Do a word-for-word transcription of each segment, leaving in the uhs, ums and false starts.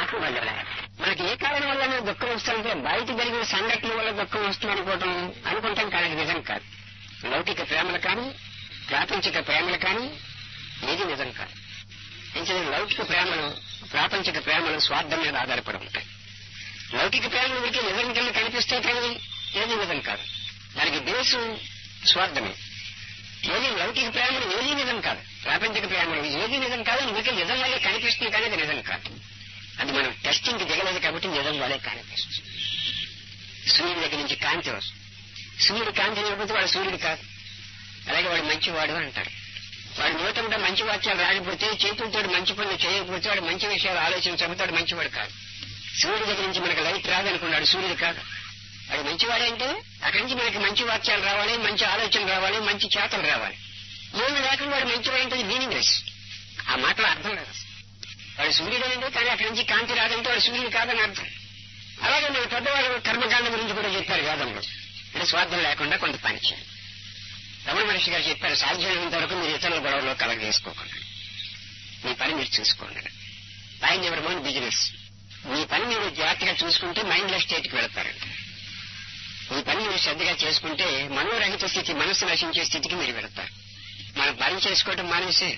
కారణం వల్ల మనకి ఏ కారణం వల్ల దుఃఖం వస్తుందంటే బయట జరిగిన సంఘటన వల్ల దుఃఖం వస్తుంది అనుకోవటం అనుకుంటాం కానీ నిజం కాదు. లౌకిక ప్రేమలు కానీ ప్రాపంచిక ప్రేమలు కానీ ఏది నిజం కాదు. ఎందుకంటే లౌకిక ప్రేమలు ప్రాపంచిక ప్రేమలు స్వార్థం మీద ఆధారపడి ఉంటాయి. లౌకిక ప్రేమలు వీటికి నిజం కింద కనిపిస్తే కానీ ఏది నిజం కాదు. దానికి బేసు స్వార్థమే. ఏది లౌకిక ప్రేమలు ఏది నిజం కాదు. ప్రాపంచిక ప్రేమలు ఏది నిజం కాదు. మీకు నిజం వల్లే కనిపిస్తుంది కానీ అది నిజం కాదు. అది మనం టెస్టింగ్ దిగలేదు కాబట్టి నిజం వల్లే కనిపిస్తుంది. సూర్యుడి దగ్గర నుంచి కాంతి వస్తుంది. సూర్యుడు కాంతి లేకపోతే వాడు సూర్యుడు కాదు. అలాగే వాడు మంచివాడు అంటారు. వాడు నోటంటే మంచి వాక్యాలు రాకపోతే, చేతులతో మంచి పనులు చేయకపోతే వాడు మంచి విషయాలు ఆలోచించకపోతే మంచివాడు కాదు. సూర్యుడి దగ్గర నుంచి మనకు లైట్ రాదనుకున్నాడు, సూర్యుడు కాదు. వాడు మంచివాడంటే అక్కడి నుంచి మనకి మంచి వాక్యాలు రావాలి, మంచి ఆలోచన రావాలి, మంచి చేతలు రావాలి. ఏమి లేకుండా వాడు మంచివాడంటే మీనింగ్లెస్. ఆ మాటలో అర్థం లేదు. వాడు సూర్యుడు అంటే కానీ అక్కడి నుంచి కాంతి రాదంటే వాడు సూర్యుడు కాదని అర్థం. అలాగే మన పెద్దవాళ్ళు కర్మకాండ గురించి కూడా చెప్పారు వేదంలో. అంటే స్వార్థం లేకుండా కొంత పని చేయాలి. రమణ మహర్షి గారు చెప్పారు, సాధ్యమైనంత వరకు మీరు ఇతరుల గొడవలో కలగజేసుకోకుండా మీ పని మీరు చూసుకోండి. మైండ్ ఎవరి మోన్ బిజినెస్. మీ పని మీరు జాగ్రత్తగా చూసుకుంటే మైండ్లెస్ స్టేట్కి వెళతారండి. మీ పని మీరు శ్రద్ధగా చేసుకుంటే మనోరహిత స్థితి, మనస్సు నశించే స్థితికి మీరు వెళతారు. మనం పని చేసుకోవటం మానేసి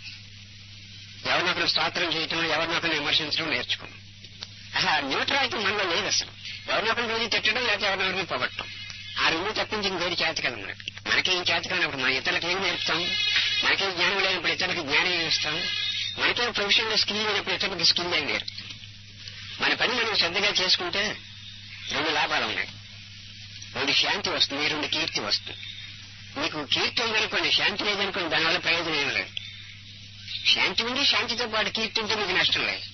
ఎవరినొకరు స్తోత్రం చేయటం, ఎవరినొకరు విమర్శించడం నేర్చుకోండి. అసలు న్యూట్రాలిటీ మనలో లేదు. అసలు ఎవరినొకరు రోజు తిట్టడం లేకపోతే ఎవరినొకరిని పొగట్టడం, ఆ రెండు తప్పించి ఇంకోటి చేత కదా మనకి. మనకేం చేత కానప్పుడు మన ఇతరులకు ఏం నేర్పుతాం? మనకేం జ్ఞానం లేనప్పుడు ఇతరులకు జ్ఞానం ఇస్తాం. మనకేం ప్రొఫెషనల్ స్కిల్ లేనప్పుడు ఇతరులకు స్కిల్ ఏం నేర్పుతాం. మన పని మనం శ్రద్ధగా చేసుకుంటే రెండు లాభాలు ఉన్నాయి. రెండు శాంతి వస్తుంది, రెండు కీర్తి వస్తుంది. మీకు కీర్తి ఉందనుకోండి, శాంతి లేదనుకోండి, దానివల్ల ప్రయోజనం ఏమి లేదు. శాంతి ఉండి శాంతితో పాటు కీర్తి ఉంటే మీకు నష్టం లేదు.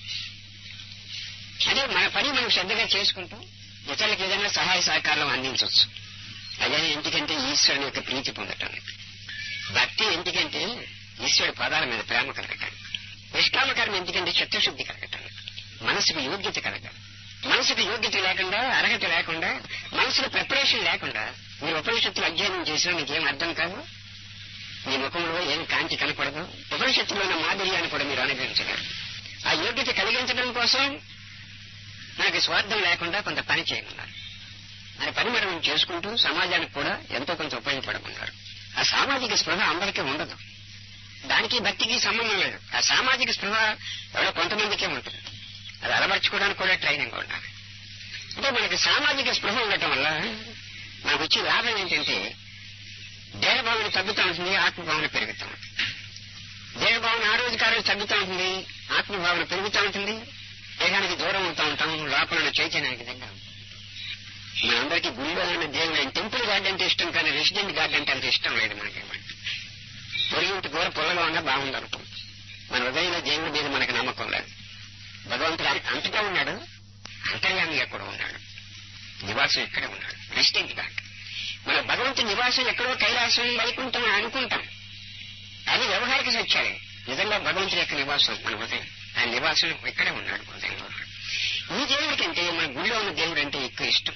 అదే మన పని మనం శ్రద్ధగా చేసుకుంటాం, ఇతరులకు ఏదైనా సహాయ సహకారం అందించవచ్చు. అదే ఎందుకంటే ఈశ్వరుని యొక్క ప్రీతి పొందటానికి. భక్తి ఎందుకంటే ఈశ్వరుడి పదాల మీద ప్రేమ కలగటానికి. నిష్కామకర్మ ఎందుకంటే చిత్తశుద్ధి కలగటానికి, మనసుకు యోగ్యత కలగాలి. మనసుకు యోగ్యత లేకుండా, అర్హత లేకుండా, మనసులో ప్రిపరేషన్ లేకుండా మీరు ఉపనిషత్తులు అధ్యయనం చేసినా మీకేం అర్థం కాదు. మీ ముఖంలో ఏం కాంతి కనపడదు. ఉపనిషత్తులో ఉన్న మాధుర్యాన్ని కూడా మీరు అనుభవించగలరు. ఆ యోగ్యత కలిగించడం కోసం మనకి స్వార్థం లేకుండా కొంత పని చేయమన్నారు. ఆ పని మనం చేసుకుంటూ సమాజానికి కూడా ఎంతో కొంత ఉపయోగపడమన్నారు. ఆ సామాజిక స్పృహ అందరికీ ఉండదు. దానికి భక్తికి సంబంధం లేదు. ఆ సామాజిక స్పృహ ఎవరో కొంతమందికే ఉంటుంది. అది అలవర్చుకోవడానికి కూడా ట్రైనింగ్ ఉండాలి. అంటే మనకి సామాజిక స్పృహ ఉండటం వల్ల మనకు వచ్చే లాభం ఏంటంటే దేహభావన తగ్గుతూ ఉంటుంది, ఆత్మభావన పెరుగుతూ ఉంటుంది. దేహభావన ఆ రోజు కారోజు తగ్గుతూ ఉంటుంది, ఆత్మభావన పెరుగుతూ ఉంటుంది. దేహానికి దూరం అవుతూ ఉంటాం, లోపల చైతన్యానికి దగ్గర. మనందరికీ గుడిలో ఉన్న దేవుడు టెంపుల్ గార్డెన్ అంటే ఇష్టం, కానీ రెసిడెంట్ గార్డెన్ అంటే అంత ఇష్టం లేదు మనకి. పొరిగింటి కూర పొలలో ఉన్నా బాగుందనుకో. మన హృదయంలో దేవుడి మీద మనకు నమ్మకం లేదు. భగవంతుడు అంతటా ఉన్నాడు, అంతర్యామిగా కూడా ఉన్నాడు. నివాసం ఇక్కడే ఉన్నాడు, రెసిడెంట్ గార్డెన్. మన భగవంతుడి నివాసం ఎక్కడో కైలాసం వైకుంఠం అనుకుంటాం. అది వ్యవహారిక సత్యాలే. నిజంగా భగవంతుడి యొక్క నివాసం మన హృదయం. ఆయన నివాసం ఇక్కడే ఉన్నాడు, హృదయంలో ఉన్నాడు. ఈ దేవుడి కంటే మన గుడిలో ఉన్న దేవుడు అంటే ఎక్కువ ఇష్టం.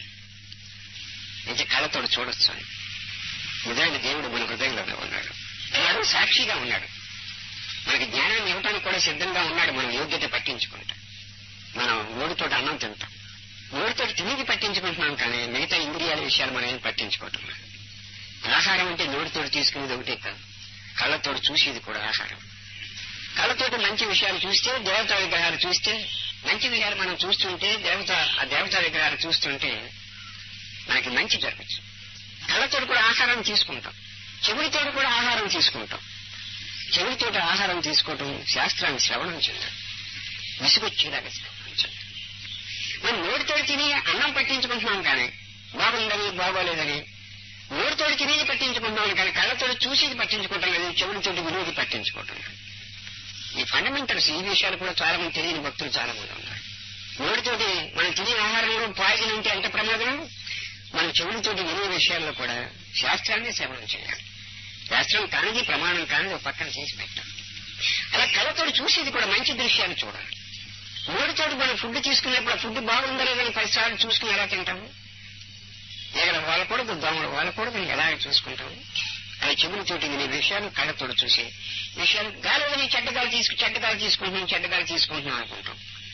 నిజ కళతో చూడొచ్చు అని. నిజమైన దేవుడు మన హృదయంలోనే ఉన్నాడు. ఉన్నాడు, సాక్షిగా ఉన్నాడు. మనకి జ్ఞానాన్ని ఇవ్వటానికి కూడా సిద్ధంగా ఉన్నాడు. మనం యోగ్యత పట్టించుకుంటాం. మనం నోటితో అన్నం తింటాం, నోటితో తిరిగి పట్టించుకుంటున్నాం, కానీ మిగతా ఇంద్రియాల విషయాలు మనం ఏం పట్టించుకోవటం లేదు. ఆహారం అంటే నోటితో తీసుకునేది ఒకటే కాదు, కళ్ళతో చూసేది కూడా ఆహారం. కళ్ళతోటి మంచి విషయాలు చూస్తే, దేవతా విగ్రహాలు చూస్తే, మంచి విషయాలు మనం చూస్తుంటే, దేవత ఆ దేవతా విగ్రహాలు చూస్తుంటే మనకి మంచి జరగచ్చు. కళ్ళతో కూడా ఆహారం తీసుకుంటాం, చెవుడితో కూడా ఆహారం తీసుకుంటాం. చెవుడితో ఆహారం తీసుకోవటం శాస్త్రాన్ని శ్రవణం చేయడం, విసుగొచ్చేలాగా శ్రవణం చేయడం. మనం నోటితో తిని అన్నం పట్టించుకుంటున్నాం, కానీ బాగుందని బాగోలేదని నోటితో తినేది పట్టించుకుంటున్నాం, కానీ కళ్ళతో చూసేది పట్టించుకోవటం లేదు, చెవుడితో విలువది పట్టించుకోవటం లేదు. ఈ ఫండమెంటల్స్ ఈ విషయాలు కూడా చాలా మంది తెలియని భక్తులు చాలా మంది ఉన్నారు. నోటితోటి మనం తినే ఆహారంలో పాయిజన్ ఉంటే ఎంత ప్రమాదం. మన చెవులతోటి వినే విషయాల్లో కూడా శాస్త్రాన్ని శ్రవణం చేయాలి. శాస్త్రం కానిది, ప్రమాణం కానిది ఒక పక్కన చేసి పెట్టాలి. అలా కళ్ళతో చూసేది కూడా మంచి దృశ్యాలు చూడాలి. నోటితోటి మనం ఫుడ్ తీసుకునేప్పుడు ఫుడ్ బాగుందో లేదని పదిసార్లు చూసుకుని ఎలా తింటాము. ఎగల వాళ్ళకూడదు, దోమలు వాళ్ళకూడదు, ఎలా చూసుకుంటాము. అలా చెవులతోటి వినే విషయాలు, కళ్ళతోటి చూసే విషయాలు. గాలి చెడ్డగాలు తీసుకు చెడ్డగాలు తీసుకుంటున్నాం చెడ్డగాలు తీసుకుంటున్నాం అనుకుంటాం.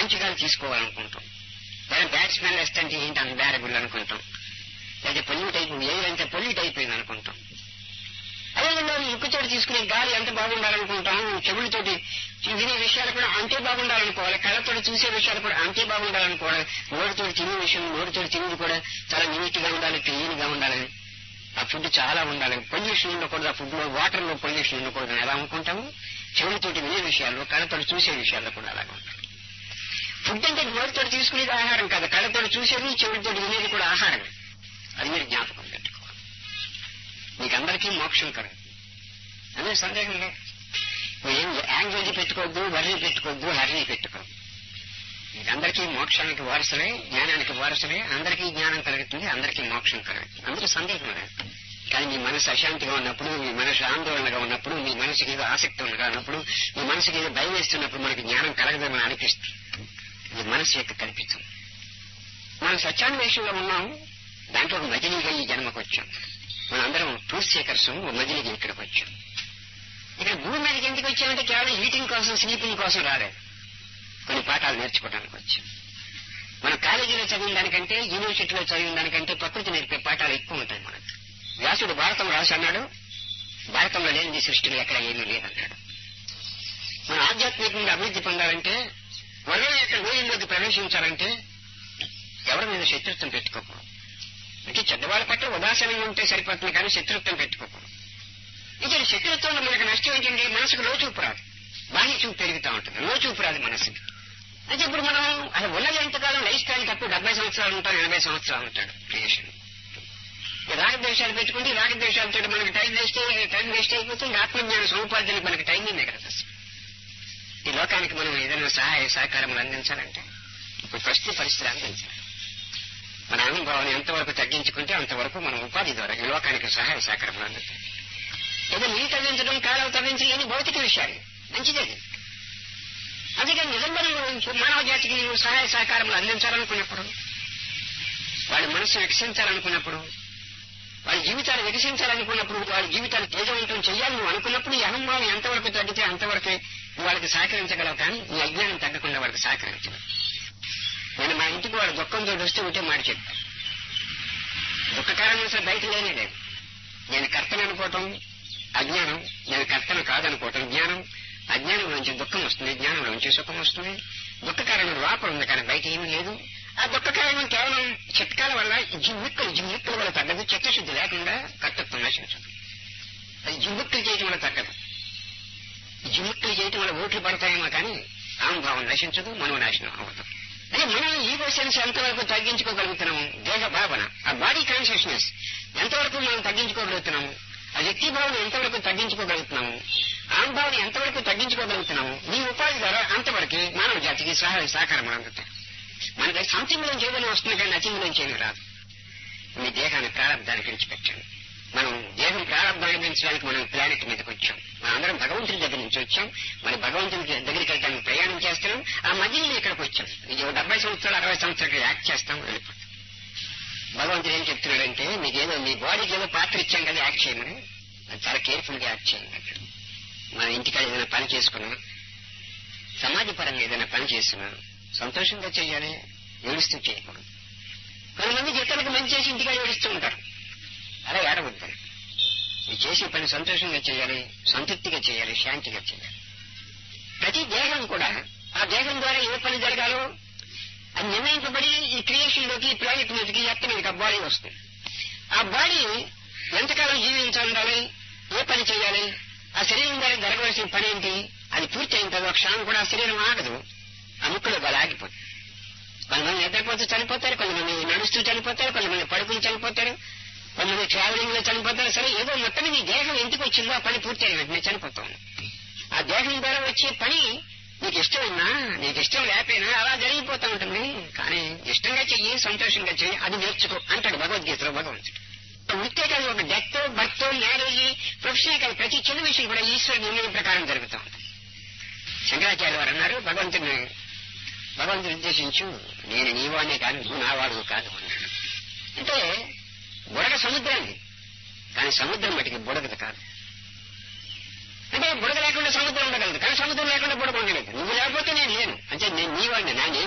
మంచి గాలి తీసుకోవాలనుకుంటాం, లేదా బ్యాడ్ స్మెల్ వేస్తుంటే ఏంటి అంత బ్యారబుల్ అనుకుంటాం, లేదా పొల్యూట్ అయిపోయింది ఎయిర్ అంతా పొల్యూట్ అయిపోయింది అనుకుంటాం. అదేవిధంగా ముక్కుతోటి తీసుకునే గాలి ఎంత బాగుండాలనుకుంటాం, చెవులతోటి వినే విషయాలు కూడా అంతే బాగుండాలనుకోవాలి, కళ్ళతోటి చూసే విషయాలు కూడా అంతే బాగుండాలనుకోవాలి, నోటితోటి తినే విషయం నోటితోటి తినేది కూడా చాలా నీట్ గా ఉండాలి, క్లీన్ గా ఉండాలని, ఆ ఫుడ్ చాలా ఉండాలి, పొల్యూషన్ ఉండకూడదు, ఆ ఫుడ్ లో వాటర్ లో పొల్యూషన్ ఉండకూడదు ఎలా అనుకుంటాము. చెవులతోటి వినే విషయాల్లో కళ్ళతోటి చూసే విషయాల్లో కూడా అలాగే ఉంటాం. ఫుడ్ అంటే నోటితోటి తీసుకునేది ఆహారం కాదు, కళ్ళతోటి చూసేది చెవులతోటి వినేది కూడా ఆహారం. అది మీరు జ్ఞాపకం పెట్టుకోవాలి. మీకు అందరికీ మోక్షం కలదు అనే సందేహం లేదు. ఏం యాంగ్జైటీ పెట్టుకోవద్దు, వర్రీ పెట్టుకోవద్దు, హర్రీ పెట్టుకోవద్దు. మీకందరికీ మోక్షానికి వారసులే, జ్ఞానానికి వారసులే, అందరికీ జ్ఞానం కలుగుతుంది, అందరికీ మోక్షం కలుగుతుంది, అందులో సందేహం లేదు. కానీ మీ మనసు అశాంతిగా ఉన్నప్పుడు, మీ మనసు ఆందోళనగా ఉన్నప్పుడు, మీ మనసుకి ఏదో ఆసక్తి ఉన్నప్పుడు, మీ మనసుకి ఏదో భయం వేస్తున్నప్పుడు మనకి జ్ఞానం కలగదని అనిపిస్తుంది. ఇది మనసు యొక్క కల్పితం. మనం సత్యాన్వేషంలో ఉన్నాం, దాంట్లో ఒక మజిలీగా ఈ జన్మకు వచ్చాం. మనందరం ట్రూత్ సీకర్స్ మజిలీగా ఇక్కడికి వచ్చాం. ఇక్కడ భూమి మీదకి ఎందుకు వచ్చామంటే కేవలం ఈటింగ్ కోసం, స్లీపింగ్ కోసం రాలేదు, కొన్ని పాఠాలు నేర్చుకోవడానికి వచ్చాం. మనం కాలేజీలో చదివిన దానికంటే, యూనివర్సిటీలో చదివిన దానికంటే ప్రకృతి నేర్పే పాఠాలు ఎక్కువ ఉంటాయి మనకు. వ్యాసుడు భారతం రాసి అన్నాడు, భారతంలో లేనిది సృష్టిలో ఎక్కడ ఏమీ లేదన్నాడు. మనం ఆధ్యాత్మికంగా అభివృద్ధి పొందాలంటే, వరద యొక్క లోయల్లోకి ప్రవేశించాలంటే ఎవరి మీద శత్రుత్వం పెట్టుకోకూడదు. అంటే చెడ్డవాళ్ళ పట్ల ఉదాసీనంగా ఉంటే సరిపోతుంది, కానీ శత్రుత్వం పెట్టుకోకూడదు. ఇక శత్రుత్వంలో మనకు నష్టం ఏంటంటే మనసుకు లోచూపు రాదు, బాహ్య చూపు పెరుగుతూ ఉంటుంది, లోచూపు రాదు మనసుకి. అయితే ఇప్పుడు మనం అది ఉన్నది ఎంతకాలం లైఫ్ స్టైల్ తప్పు డెబ్బై సంవత్సరాలు ఉంటాడు, ఎనభై సంవత్సరాలు ఉంటాడు క్రియేషన్. రాగద్వేషాలు పెట్టుకుంటే రాగద్వేషాలతో మనకి టైం వేస్ట్ టైం వేస్ట్ అయిపోతుంది. ఆత్మజ్ఞాన సముపార్జనకి మనకి టైం ఉంది కదా. ఈ లోకానికి మనం ఏదైనా సహాయ సహకారములు అందించాలంటే ఇప్పుడు ప్రస్తుత పరిస్థితులు అందించాలి. మన అనుభవాన్ని ఎంతవరకు తగ్గించుకుంటే అంతవరకు మనం ఉపాధి ద్వారా ఈ లోకానికి సహాయ సహకారములు అందించాలి. ఏదో నీళ్ళు తగ్గించడం, కాలువ తగ్గించడం ఇవన్నీ భౌతిక విషయాలు, మంచిదేది. అందుకని నిజంగా మానవ జాతికి సహాయ సహకారములు అందించాలనుకున్నప్పుడు, వాళ్ళ మనసు వికసించాలనుకున్నప్పుడు, వాళ్ళ జీవితాలు వికసించాలనుకున్నప్పుడు, వాళ్ళ జీవితాలు తేజవంతం చేయాలని నువ్వు అనుకున్నప్పుడు ఈ అహంభావం ఎంతవరకు తగ్గితే అంతవరకే నువ్వు వాళ్ళకి సహకరించగలవు, కానీ నీ అజ్ఞానం తగ్గకుండా వాళ్ళకి సహకరించగలవు. నేను మా ఇంటికి వాళ్ళ దుఃఖంతో వస్తే ఉంటే మాట చెప్పాను. దుఃఖ కారణం అసలు బయట లేనే లేదు. నేను కర్తను అనుకోవటం అజ్ఞానం, నేను కర్తను కాదనుకోవటం జ్ఞానం. అజ్ఞానం నుంచి దుఃఖం వస్తుంది, జ్ఞానం నుంచి సుఖం వస్తుంది. దుఃఖ కారణం లోపల ఉంది, కానీ బయట ఏమీ లేదు. ఆ దుఃఖ కారణం కేవలం చిట్కాల వల్ల, జిమ్మిక్కులు జిమ్మిక్కుల వల్ల తగ్గదు. చిత్తశుద్ధి లేకుండా కర్తత్వం నశించదు. అది జిమ్మిక్కులు చేయటం వల్ల తగ్గదు. జిమ్మిక్కులు చేయటం వల్ల ఓట్లు పడతాయేమో కానీ ఆంభావం నశించదు, మనోనాశనం అవ్వదు. అంటే మనం ఈగో సెన్స్ ఎంతవరకు తగ్గించుకోగలుగుతున్నాము, దేహ భావన, ఆ బాడీ కాన్షియస్నెస్ ఎంతవరకు మనం తగ్గించుకోగలుగుతున్నాము, ఆ వ్యక్తి భావన ఎంతవరకు తగ్గించుకోగలుగుతున్నాము, ఆంభావన ఎంతవరకు తగ్గించుకోగలుగుతున్నాము, నీ ఉపాధి ద్వారా అంతవరకు మానవ జాతికి సహాయ సహకారం అందుతాయి. మనకి సంథింగ్ నుంచి ఏదైనా వస్తుంది, కానీ నథింగ్ నుంచి ఏమీ రాదు. మీ దేహాన్ని ప్రారంభానికి విడిచిపెట్టాను. మనం దేహం ప్రారంభాన్ని పెంచడానికి మనం ప్లానెట్ మీదకి వచ్చాం. మనందరం భగవంతుని దగ్గర నుంచి వచ్చాం. మరి భగవంతుని దగ్గరికి వెళ్ళడానికి ప్రయాణం చేస్తున్నాం. ఆ మధ్యలో ఇక్కడికి వచ్చాం. ఇది డెబ్బై సంవత్సరాలు అరవై సంవత్సరాలు యాక్ట్ చేస్తాం, వెళ్ళిపోతాం. భగవంతుడు ఏం చెప్తున్నాడంటే, మీకేదో మీ బాడీకి ఏదో పాత్ర ఇచ్చాం కదా యాక్ట్ చేయమని, అది చాలా కేర్ఫుల్ గా యాక్ట్ చేయండి. అక్కడ మన ఇంటికాడ ఏదైనా పని చేసుకున్నా, సమాజపరంగా ఏదైనా పని చేస్తున్నా సంతోషంగా చేయాలి, ఏడుస్తూ చేయకూడదు. కొంతమంది ఇతరులకు మంచి చేసి ఇంటిగా ఏడుస్తూ ఉంటారు. అలా ఏడవద్దు. మీరు చేసే పని సంతోషంగా చేయాలి, సంతృప్తిగా చేయాలి, శాంతిగా చేయాలి. ప్రతి దేహం కూడా ఆ దేహం ద్వారా ఏ పని జరగాలో అది నిర్ణయించబడి ఈ క్రియేషన్ లోకి, ఈ ప్లానెట్ మీదకి, ఎత్త మీదకి ఆ బాడీ వస్తుంది. ఆ బాడీ ఎంతకాలం జీవించాలి, ఏ పని చేయాలి, ఆ శరీరం ద్వారా జరగవలసిన పని ఏంటి, అది పూర్తి అయిన తర్వాత ఒక క్షణం కూడా ఆ శరీరం ఆగదు, ఆ ముక్కులో బాగా ఆగిపోతుంది. కొంతమంది నిద్రపోతూ చనిపోతారు, కొంతమంది నడుస్తూ చనిపోతారు, కొంతమంది పడుకుని చనిపోతారు, కొంతమంది ట్రావెలింగ్ లో చనిపోతారు. సరే, ఏదో మొత్తం నీ దేహం ఎందుకు వచ్చిందో ఆ పని పూర్తి అయిన వెంటనే చనిపోతాను. ఆ దేహం ద్వారా వచ్చే పని నీకు ఇష్టమైనా నీకు ఇష్టం లేకపోయినా అలా జరిగిపోతూ ఉంటుంది. కానీ ఇష్టంగా చెయ్యి, సంతోషంగా చెయ్యి, అది నేర్చుకో అంటాడు భగవద్గీతలో భగవంతుడు. వృత్తే కాదు, ఒక డెత్, బర్త్, మ్యారేజ్, ప్రొఫెషన్ కాదు, ప్రతి చిన్న విషయం కూడా ఈశ్వరుడు నిర్ణయం ప్రకారం జరుగుతూ ఉంటుంది. శంకరాచార్య వారు అన్నారు, భగవంతుడిని భగవంతుడు ఉద్దేశించు, నేను నీవానే కాదు, నువ్వు నావాడు కాదు అన్నాడు. అంటే బుడగ సముద్రాన్ని, కానీ సముద్రం మటుకి బుడగదు కాదు. అంటే బుడగ లేకుండా సముద్రం ఉండగలదు, కానీ సముద్రం లేకుండా బుడగ ఉండలేదు. నువ్వు లేకపోతే నేను లేను. అంటే నేను నీవాడిని, నా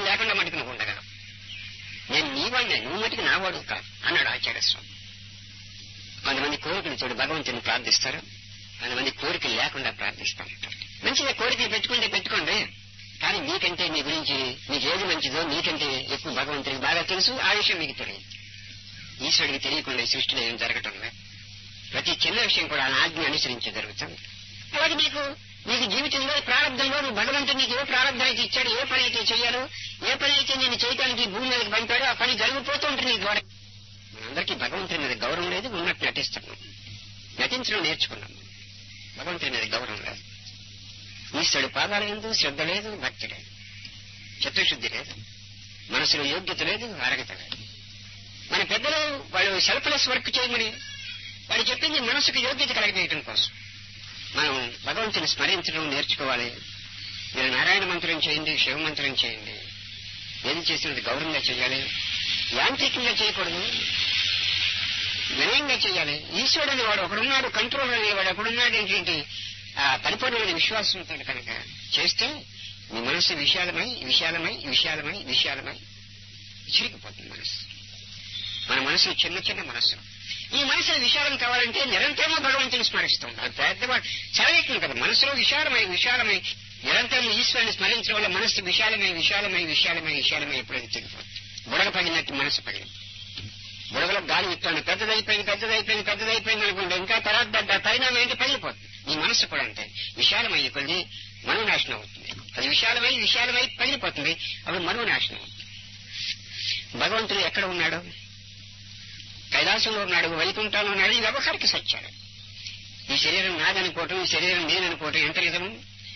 ఉన్నాయి, నువ్వు మటుకు నా వాడు కాదు అన్నాడు ఆచార్య స్వామి. కొంతమంది కోరికలు చూడు భగవంతుని ప్రార్థిస్తారు, కొంతమంది కోరికలు లేకుండా ప్రార్థిస్తారు. మంచిగా కోరికలు పెట్టుకుంటే పెట్టుకోండి, కానీ మీకంటే మీ గురించి మీకు ఏది మంచిదో మీకంటే ఎక్కువ భగవంతునికి బాగా తెలుసు. ఆ విషయం మీకు తెలియదు. ఈశ్వరుడికి తెలియకుండా ఈ సృష్టిలో ఏం జరగటం లేదు. ప్రతి చిన్న విషయం కూడా ఆ ఆజ్ఞ అనుసరించి జరుగుతుంది. అలాగే నీకు నీకు జీవితంలో ప్రారంభంలో నువ్వు భగవంతుడు నీకు ఏ ప్రారంభం అయితే ఇచ్చాడు, ఏ పని అయితే చేయాలో, ఏ పని అయితే నేను చేయడానికి భూమి మీదకి పంపాడో ఆ పని జరిగిపోతూ ఉంటుంది నీ ద్వారా. మనందరికీ భగవంతుడి మీద గౌరవం లేదు, ఉన్నట్టు నటిస్తున్నాం. నటించడం నేర్చుకున్నాం. భగవంతుడి మీద గౌరవం లేదు. ఈశ్వరుడు పాదాల యందు శ్రద్ధ లేదు, భక్తి లేదు, చిత్తశుద్ధి లేదు, మనసులో యోగ్యత లేదు, అర్హత లేదు. మన పెద్దలు వాళ్ళు సెల్ఫ్లెస్ వర్క్ చేయమని వాళ్ళు చెప్పింది మనసుకు యోగ్యత కలగజేయడం కోసం. మనం భగవంతుని స్మరించడం నేర్చుకోవాలి. మీరు నారాయణ మంత్రం చేయండి, శివ మంత్రం చేయండి, ఏది చేసినది గౌరవంగా చేయాలి, యాంత్రికంగా చేయకూడదు, వినయంగా చేయాలి. ఈశ్వరుడు అనేవాడు ఒకడున్నాడు, కంట్రోల్ అనేవాడు ఒకడున్నాడు ఏంటి ఆ పరిపూర్ణమైన విశ్వాసంతో కనుక చేస్తే మీ మనస్సు విశాలమై విశాలమై విశాలమై విశాలమై చిరిగిపోతుంది మనస్సు. మన మనసు చిన్న చిన్న మనస్సు. ఈ మనసు విశాలం కావాలంటే నిరంతరము భగవంతుని స్మరిస్తాం. అది పెద్దవాడు చదవేస్తుంది కదా. మనసులో విశాలమై విశాలమై నిరంతరం ఈశ్వరుని స్మరించడం వల్ల మనస్సు విశాలమై విశాలమై విశాలమై విశాలమై ఎప్పుడైతే తిరిగిపోతుంది. బుడగ పగిలినట్టు మనసు పగిలింది. బుడగలో గాలి ఇస్తాను పెద్దదైపోయింది పెద్దదైపోయింది పెద్దదైపోయింది అనుకుంటే ఇంకా తర్వాత పరిణామం ఏంటి పగిలిపోతుంది. ఈ మనస్సు కూడా అంతే విశాలమయ్యే కొద్ది మనోనాశనం అవుతుంది. అది విశాలమై విశాలమై పగిలిపోతుంది. అప్పుడు మనోనాశనం అవుతుంది. భగవంతుడు ఎక్కడ ఉన్నాడు? కైలాసంలో ఉన్నాడు, వైకుంఠంలో ఉన్నాడు. ఈ వ్యవహారిక సత్యాలు. ఈ శరీరం నాదనుకోవటం, ఈ శరీరం నేననుకోవటం ఎంత నిజము?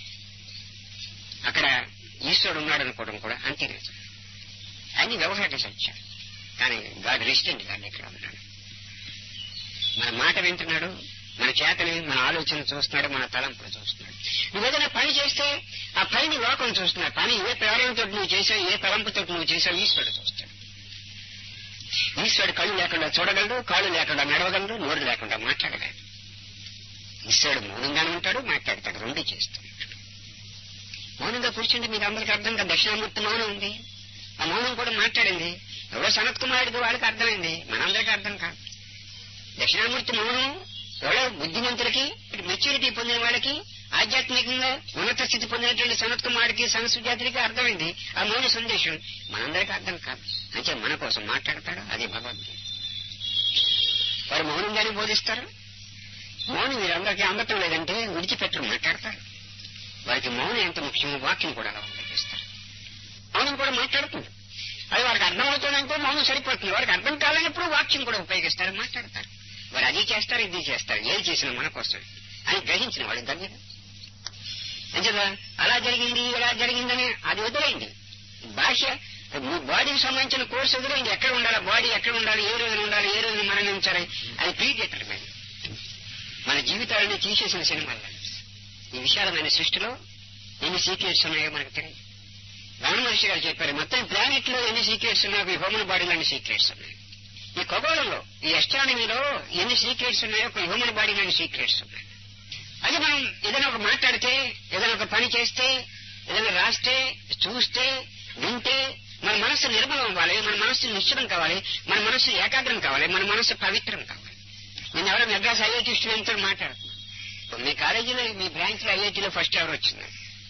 అక్కడ ఈశ్వరుడు ఉన్నాడు అనుకోవడం కూడా అంతే నిజం. అన్ని వ్యవహారిక సత్యాలు. కానీ గాడ్ రెసిడెంట్ గాడ్ ఎక్కడ ఉన్నాడు? మన మాట వింటున్నాడు, మన చేతని మన ఆలోచన చూస్తున్నాడు, మన తలంపులు చూస్తున్నాడు. నువ్వు ఏదైనా పని చేస్తే ఆ పనిని లోకం చూస్తున్నాడు. పని ఏ ప్రేరణతో నువ్వు చేసావు, ఏ తలంపుతో నువ్వు చేసావు ఈశ్వరుడు చూస్తాడు. ఈశ్వరుడు కళ్ళు లేకుండా చూడగలడు, కాళ్ళు లేకుండా నడవగలడు, నోరు లేకుండా మాట్లాడగలడు. ఈశ్వరుడు మౌనంగానే ఉంటాడు, మాట్లాడతాడు, రెండు చేస్తూ ఉంటాడు. మౌనంగా కూర్చుంటే మీకు అందరికీ అర్థం కాదు. దక్షిణామూర్తి మౌనం ఉంది, ఆ మౌనం కూడా మాట్లాడింది. ఎవరో సనత్ కుమారుడికి వాళ్ళకి అర్థమైంది, మనందరికీ అర్థం కాదు. దక్షిణామూర్తి మౌనం ఎవరో బుద్ధిమంతులకి, మెచ్యూరిటీ పొందిన వాళ్ళకి, ఆధ్యాత్మికంగా ఉన్నత స్థితి పొందినటువంటి సనత్ కుమారుడికి సంస్కృతికి అర్థమైంది ఆ మౌన సందేశం. మనందరికీ అర్థం కాదు. అంటే మన కోసం మాట్లాడతాడు, అది భగవంతుడు. వారు మౌనంగానే బోధిస్తారు. మౌనం మీరందరికీ అందటం లేదంటే విడిచిపెట్టరు, మాట్లాడతారు. వారికి మౌనం ఎంత ముఖ్యమో వాక్యం కూడా అలా ఉపయోగిస్తారు. మౌనం కూడా మాట్లాడుతుంది. అది వారికి అర్థమవుతుందంటే మౌనం సరిపోతుంది. వారికి అర్థం కాలేనప్పుడు వాక్యం కూడా ఉపయోగిస్తారు, మాట్లాడతారు. వారు అది చేస్తారు, ఇది చేస్తారు, ఏది చేసినా మన కోసం అని గ్రహించిన వాళ్ళు దగ్గర అంచేదా అలా జరిగింది ఇలా జరిగిందని అది వదిలేయండి. భాష బాడీకి సంబంధించిన కోర్సు వదిలేయండి. ఎక్కడ ఉండాలి బాడీ, ఎక్కడ ఉండాలి, ఏ రోజున ఉండాలి, ఏ రోజున మరణించాలి, అది ప్రీడేటర్ మీద మన జీవితాలని తీసేసిన సినిమాలు. ఈ విశాలమైన సృష్టిలో ఎన్ని సీక్రెట్స్ ఉన్నాయో మనకు తెలియదు. రమణ మహర్షి గారు చెప్పారు, మొత్తం ప్లానెట్ లో ఎన్ని సీక్రెట్స్ ఉన్నాయో ఈ హ్యూమన్ బాడీలో అన్ని సీక్రెట్స్ ఉన్నాయి. ఈ ఖగోళంలో ఈ ఎస్ట్రానమీలో ఎన్ని సీక్రెట్స్ ఉన్నాయో ఒక హ్యూమన్ బాడీలో అన్ని సీక్రెట్స్ ఉన్నాయి. అది మనం ఏదైనా ఒక మాట్లాడితే, ఏదైనా ఒక పని చేస్తే, ఏదైనా రాస్తే, చూస్తే, వింటే మన మనస్సు నిర్మలం అవ్వాలి, మన మనస్సు నిశ్చలం కావాలి, మన మనస్సు ఏకాగ్రం కావాలి, మన మనస్సు పవిత్రం కావాలి. నేను ఎవరో మెడ్రాస్ ఐఐటి స్టూడెంట్ తో మాట్లాడుతున్నాను. మీ కాలేజీలో మీ బ్రాంచ్ లో ఐఐటీలో ఫస్ట్ ఎవరు వచ్చింది?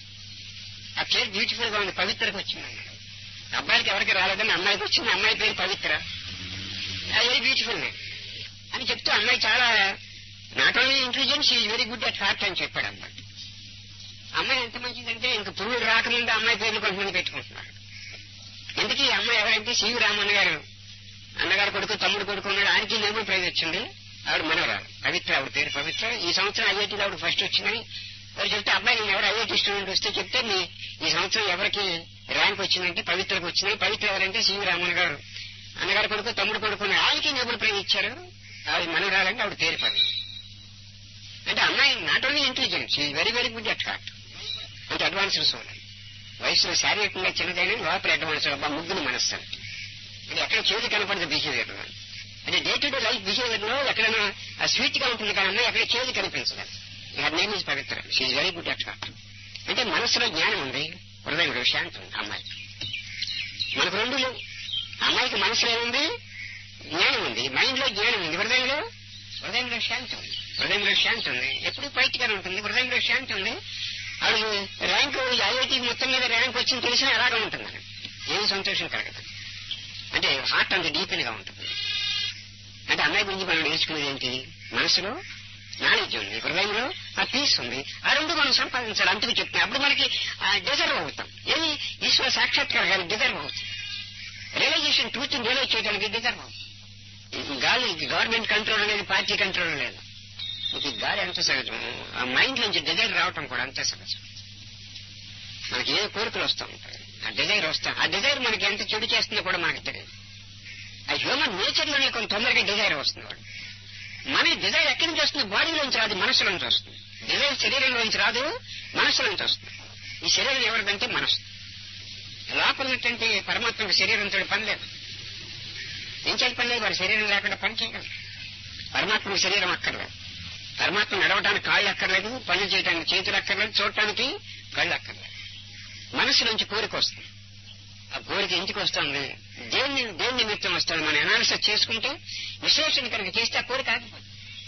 ఆ పేరు బ్యూటిఫుల్ గా ఉంది, పవిత్రకు వచ్చింది. అబ్బాయికి ఎవరికి రాలేదని అమ్మాయికి వచ్చింది. అమ్మాయి పేరు పవిత్ర. వెరీ బ్యూటిఫుల్ అని చెప్తూ అమ్మాయి చాలా not only intelligence is very good at heart అని చెప్పాడు అమ్మాయి. అమ్మాయి ఎంత మంచిదంటే ఇంక పురుగులు రాకముందు అమ్మాయి పేర్లు కొంతమంది పెట్టుకుంటున్నారు. ఎందుకు ఈ అమ్మాయి ఎవరంటే సి వి రామన్ గారు అన్నగారు కొడుకు తమ్ముడు కొడుకు ఉన్నాడు. ఆయనకి నోబెల్ ప్రైజ్ వచ్చింది. ఆవిడ మనవరాలు పవిత్ర, ఆవిడ పేరు పవిత్ర. ఈ సంవత్సరం ఐఐటీలో ఆవిడ ఫస్ట్ వచ్చిందని వారు చెప్తే, అబ్బాయి నేను ఎవరు ఐఐటీ స్టూడెంట్ వస్తే చెప్తే మీ ఈ సంవత్సరం ఎవరికి ర్యాంక్ వచ్చిందంటే పవిత్రకు వచ్చింది. పవిత్ర ఎవరంటే సి వి రామన్ గారు అన్నగారు కొడుకు తమ్ముడు కొడుకు ఆయనకి నోబెల్ ప్రైజ్ ఇచ్చారు. ఆవిడ మనవరాలంటే ఆవిడ పేరు పవిత్ర. అంటే అమ్మాయి not only intelligent, is very very good at heart. అంటే అడ్వాన్స్డ్ సోల్. వయసులో శారీరకంగా చిన్నదైనా లోపల అడ్వాన్స్ ముగ్గురు మనస్సు. అంటే ఎక్కడ చెవిది కనపడదు బిహేవియర్ లో. అంటే day to day life behaviour లో ఎక్కడైనా స్వీట్ గా ఉంటుంది కానీ ఎక్కడ చెవిది కనిపించదు. Her name is Pavitra, she is very good at heart. అంటే మనసులో జ్ఞానం ఉంది, హృదయంలో శాంతి ఉంది అమ్మాయి. మనకు రెండు లేవు. అమ్మాయికి మనసులో ఏముంది? జ్ఞానం ఉంది. మైండ్ లో జ్ఞానం ఉంది. హృదయంలో హృదయంలో శాంతి ఉంది. హృదయంలో శాంతి ఉంది. ఎప్పుడు బయటగానే ఉంటుంది. హృదయంలో శాంతి ఉంది. అది ర్యాంకు ఐఐటి మొత్తం మీద ర్యాంక్ వచ్చింది తెలిసినా ఎలాగా ఉంటుంది, ఏం సంతోషం కలగదు. అంటే హార్ట్ అంత డీపెన్ గా ఉంటుంది. అంటే అమ్మాయి గురించి మనం నేర్చుకునేది ఏంటి? మనసులో నాలెడ్జ్ ఉంది, హృదయంలో ఆ పీస్ ఉంది. ఆ రెండు మనం సంపాదించాలి. అందుకు చెప్తున్నాం. అప్పుడు మనకి డిజర్వ్ అవుతాం. ఏది ఈశ్వర సాక్షాత్కారం డిజర్వ్ అవుతాం. రియలైజేషన్ ట్రూత్ రియలైజ్ చేయడానికి డిజర్వ్ అవుతాం. గాలి గవర్నమెంట్ కంట్రోల్ అనేది పార్టీ కంట్రోల్ లేదు. ఇది గాలి ఎంత సహజం, ఆ మైండ్ నుంచి డిజైర్ రావటం కూడా అంతే సహజం. మనకి ఏదో కోరికలు వస్తూ ఉంటాయి, ఆ డిజైర్ వస్తాం. ఆ డిజైర్ మనకి ఎంత చెడు చేస్తుందో కూడా మనకి తెలియదు. ఆ హ్యూమన్ నేచర్ లోనే కొంత తొందరగా డిజైర్ వస్తుంది. వాడు మన డిజైర్ ఎక్కడి నుంచి వస్తుంది? బాడీలోంచి రాదు, మనసులోంచి వస్తుంది. డిజైర్ శరీరంలోంచి రాదు, మనసులోంచి వస్తుంది. ఈ శరీరం ఎవరిదంటే మనసు. లోపల ఉన్నటువంటి పరమాత్మకు శరీరంతో పని లేదు. ఏం చేయాలి? పని లేదు. వారి శరీరం లేకుండా పని చేయగలరు. పరమాత్మకు శరీరం అక్కర్లేదు. పరమాత్మ నడవడానికి కాళ్ళు అక్కర్లేదు, పనులు చేయడానికి చేతులు అక్కర్లేదు, చూడటానికి కళ్ళు అక్కర్లేదు. మనసు నుంచి కోరిక వస్తుంది. ఆ కోరిక ఎందుకు వస్తుంది? దేన్ని దేని నిమిత్తం వస్తుంది? మనం అనాలిసిస్ చేసుకుంటే, విశ్లేషణ కనుక చేస్తే ఆ కోరిక ఆగిపోతుంది.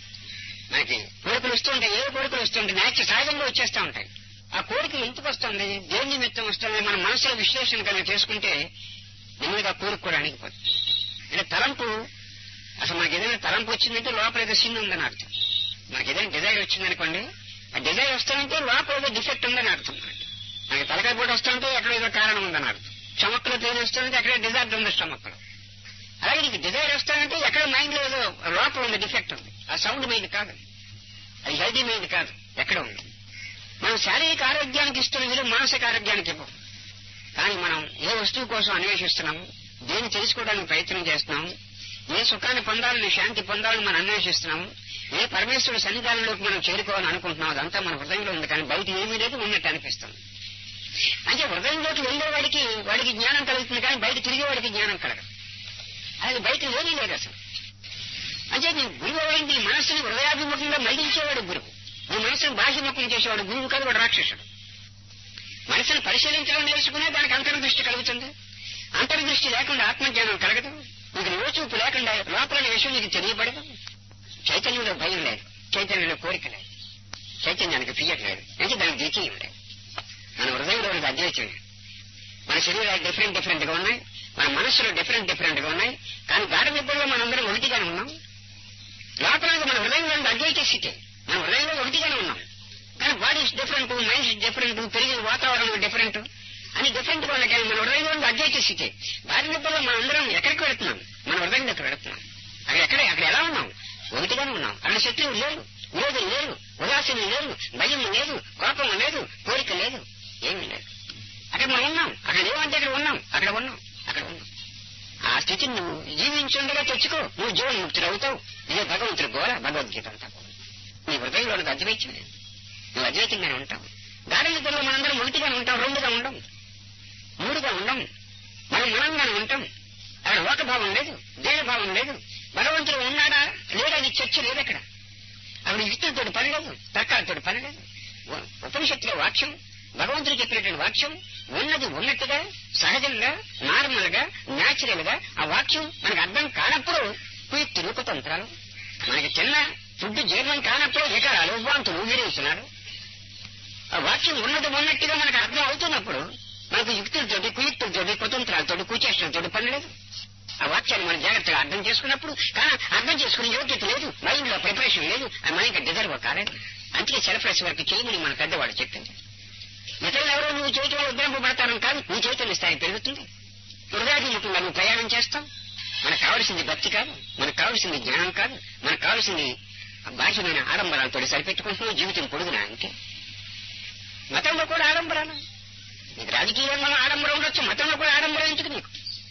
మనకి కోరికలు వస్తుంటాయి, ఏ కోరికలు వస్తుంటాయి నేచర్ సహజంగా వచ్చేస్తూ ఉంటాయి. ఆ కోరిక ఎందుకు వస్తుంది? దేని నిమిత్తం వస్తుంది? మన మనసులో విశ్లేషణ కనుక చేసుకుంటే నెమ్మదిగా కోరిక కూడా అణిగిపోతుంది. అంటే తలంపు, అసలు మనకి ఏదైనా తలంపు వచ్చిందంటే లోపల ఏదో సిన్ ఉందని అర్థం. మనకి ఏదైనా డిజైర్ వచ్చిందనుకోండి, ఆ డిజైర్ వస్తానంటే లోపల ఏదో డిఫెక్ట్ ఉందని అర్థం. మనకి తలకాయ పూట వస్తానంటే ఎక్కడ ఏదో కారణం ఉందని అర్థం. స్టమక్లో పెయిన్ వస్తానంటే ఎక్కడ డిజార్డర్ ఉంది స్టమక్లో. అలాగే నీకు డిజైర్ వస్తానంటే ఎక్కడ మైండ్ లో ఏదో లోపల ఉంది, డిఫెక్ట్ ఉంది. ఆ సౌండ్ మైండ్ కాదు, అది హెల్దీ మైండ్ కాదు, ఎక్కడ ఉంది. మనం శారీరక ఆరోగ్యానికి ఇస్తున్న విలువ మానసిక ఆరోగ్యానికి ఇవ్వం. కానీ మనం ఏ వస్తువు కోసం అన్వేషిస్తున్నాము, దేన్ని తెలుసుకోవడానికి ప్రయత్నం చేస్తున్నాము, ఏ సుఖాన్ని పొందాలని, శాంతి పొందాలని మనం అన్వేషిస్తున్నాము, ఏ పరమేశ్వరుడు సన్నిధానంలోకి మనం చేరుకోవాలని అనుకుంటున్నాం, అదంతా మన హృదయంలో ఉంది. కానీ బయట ఏమీ లేదు, ఉన్నట్టు అనిపిస్తుంది. అంటే హృదయంలోకి వెళ్ళే వాడికి వాడికి జ్ఞానం కలుగుతుంది, కానీ బయట తిరిగే వాడికి జ్ఞానం కలగదు. అది బయట ఏమీ లేదు అసలు. అంటే నీ గురువు అయింది, నీ మనస్సుని హృదయాభిముఖంగా మళ్లించేవాడు గురువు. నీ మనసును బాహ్యముఖం చేసేవాడు గురువు కాదు, వాడు రాక్షసుడు. మనసును పరిశీలించడం నేర్చుకునే దానికి అంతర్దృష్టి కలుగుతుంది. అంతర్దృష్టి లేకుండా ఆత్మజ్ఞానం కలగదు. నీకు నియోచూపు లేకుండా లోపల విషయం నీకు తెలియబడదు. చైతన్యంలో భయం లేదు, చైతన్యంలో కోరిక లేదు, చైతన్యానికి ఫియర్ లేదు, అంటే దానికి ద్వితీయం లేదు. మన హృదయంలో ఉన్నది అద్వైతం. మన శరీరాలు డిఫరెంట్ డిఫరెంట్ గా ఉన్నాయి, మన మనస్సులో డిఫరెంట్ డిఫరెంట్ గా ఉన్నాయి. కానీ గాఢ నిద్రలో మనందరం ఒకటిగానే ఉన్నాం. లోపల మన హృదయంలో ఉన్నది అద్వైత స్థితి. మన హృదయంలో ఒకటిగానే ఉన్నాం, కానీ బాడీ డిఫరెంట్, మైండ్ డిఫరెంట్, పెరిగిన వాతావరణం డిఫరెంట్ అని డిఫరెంట్ గా ఉన్నాయి. కానీ మన హృదయంలో ఉన్నది అద్వైత స్థితి. గాఢ నిద్రలో మనందరం ఎక్కడికి వెళుతున్నాం? మన హృదయం దగ్గర వెళుతున్నాం. అక్కడ ఎక్కడ అక్కడ ఎలా ఉన్నాం? ఒకటిగానే ఉన్నాం. అక్కడ శత్రువు లేరు, విరోధం లేరు, ఉదాసీనం లేదు, భయం లేదు, కోపం లేదు, కోరిక లేదు, ఏమీ లేదు. అక్కడ మనం ఉన్నాం. అక్కడ ఏమంటే అక్కడ ఉన్నాం, అక్కడ ఉన్నాం, అక్కడ ఉన్నాం. ఆ స్థితిని నువ్వు జీవించుండగా తెచ్చుకో, నువ్వు జీవన్ముక్తుడు అవుతావు. ఇదే భగవంతుడు గోర, భగవద్గీత అంతా. నీ హృదయంలో అద్వైతం లేదు, నువ్వు అద్వైతంగానే ఉంటావు. గాఢ నిద్రలో మనందరం ఒకటిగానే ఉంటాం, రెండుగా ఉండం, మూడుగా ఉండం. మనం మనంగానే ఉంటాం. అక్కడ లోకభావం లేదు, దేహభావం లేదు. భగవంతుడు ఉన్నాడా లేదా అది చర్చ లేదు. అక్కడ అక్కడ యుక్తులతో పని లేదు, తర్కాలతో పని లేదు. ఉపనిషత్తులో వాక్యం, భగవంతుడు చెప్పినటువంటి వాక్యం ఉన్నది ఉన్నట్టుగా, సహజంగా, నార్మల్ గా, న్యాచురల్ గా ఆ వాక్యం మనకు అర్థం కానప్పుడు కుయుక్తి రూపతంత్రాలు, మనకి చిన్న ఫుడ్ జీర్ణం కానప్పుడు వికారాలు, వాంతులు విరేస్తున్నారు. ఆ వాక్యం ఉన్నది ఉన్నట్టుగా మనకు అర్థం అవుతున్నప్పుడు మనకు యుక్తులతోటి, కుయుక్తులతోటి, కుతంత్రాలతోటి, కుచేష్టలతోటి పని లేదు. ఆ వాక్యాన్ని మనం జాగ్రత్తగా అర్థం చేసుకున్నప్పుడు, కానీ అర్థం చేసుకునే యోగ్యత లేదు, మైండ్ లో ప్రిపరేషన్ లేదు, ఆ మైండ్ డిజర్వ్ కాలేదు. అందుకే సెల్ఫ్ రెస్ వరకు చేయమని మన పెద్దవాడు చెప్పింది. ఇతరులు ఎవరో నువ్వు చేయటం వల్ల ఉద్రేకపడతాను కాదు, నీ చైతన్య స్థాయి పెరుగుతుంది. హృదయాభిముఖంగా నువ్వు ప్రయాణం చేస్తావు. మనకు కావలసింది భక్తి కాదు, మనకు కావలసింది జ్ఞానం కాదు, మనకు కావలసింది బాహ్యమైన ఆడంబరాలతో సరిపెట్టుకుంటున్నావు జీవితం పొడుగునా. అంటే మతంలో కూడా ఆడంబరాలు. నీకు రాజకీయంలో ఆడంబరం ఉండొచ్చు, మతంలో కూడా ఆడంబరం ఎందుకు నీకు?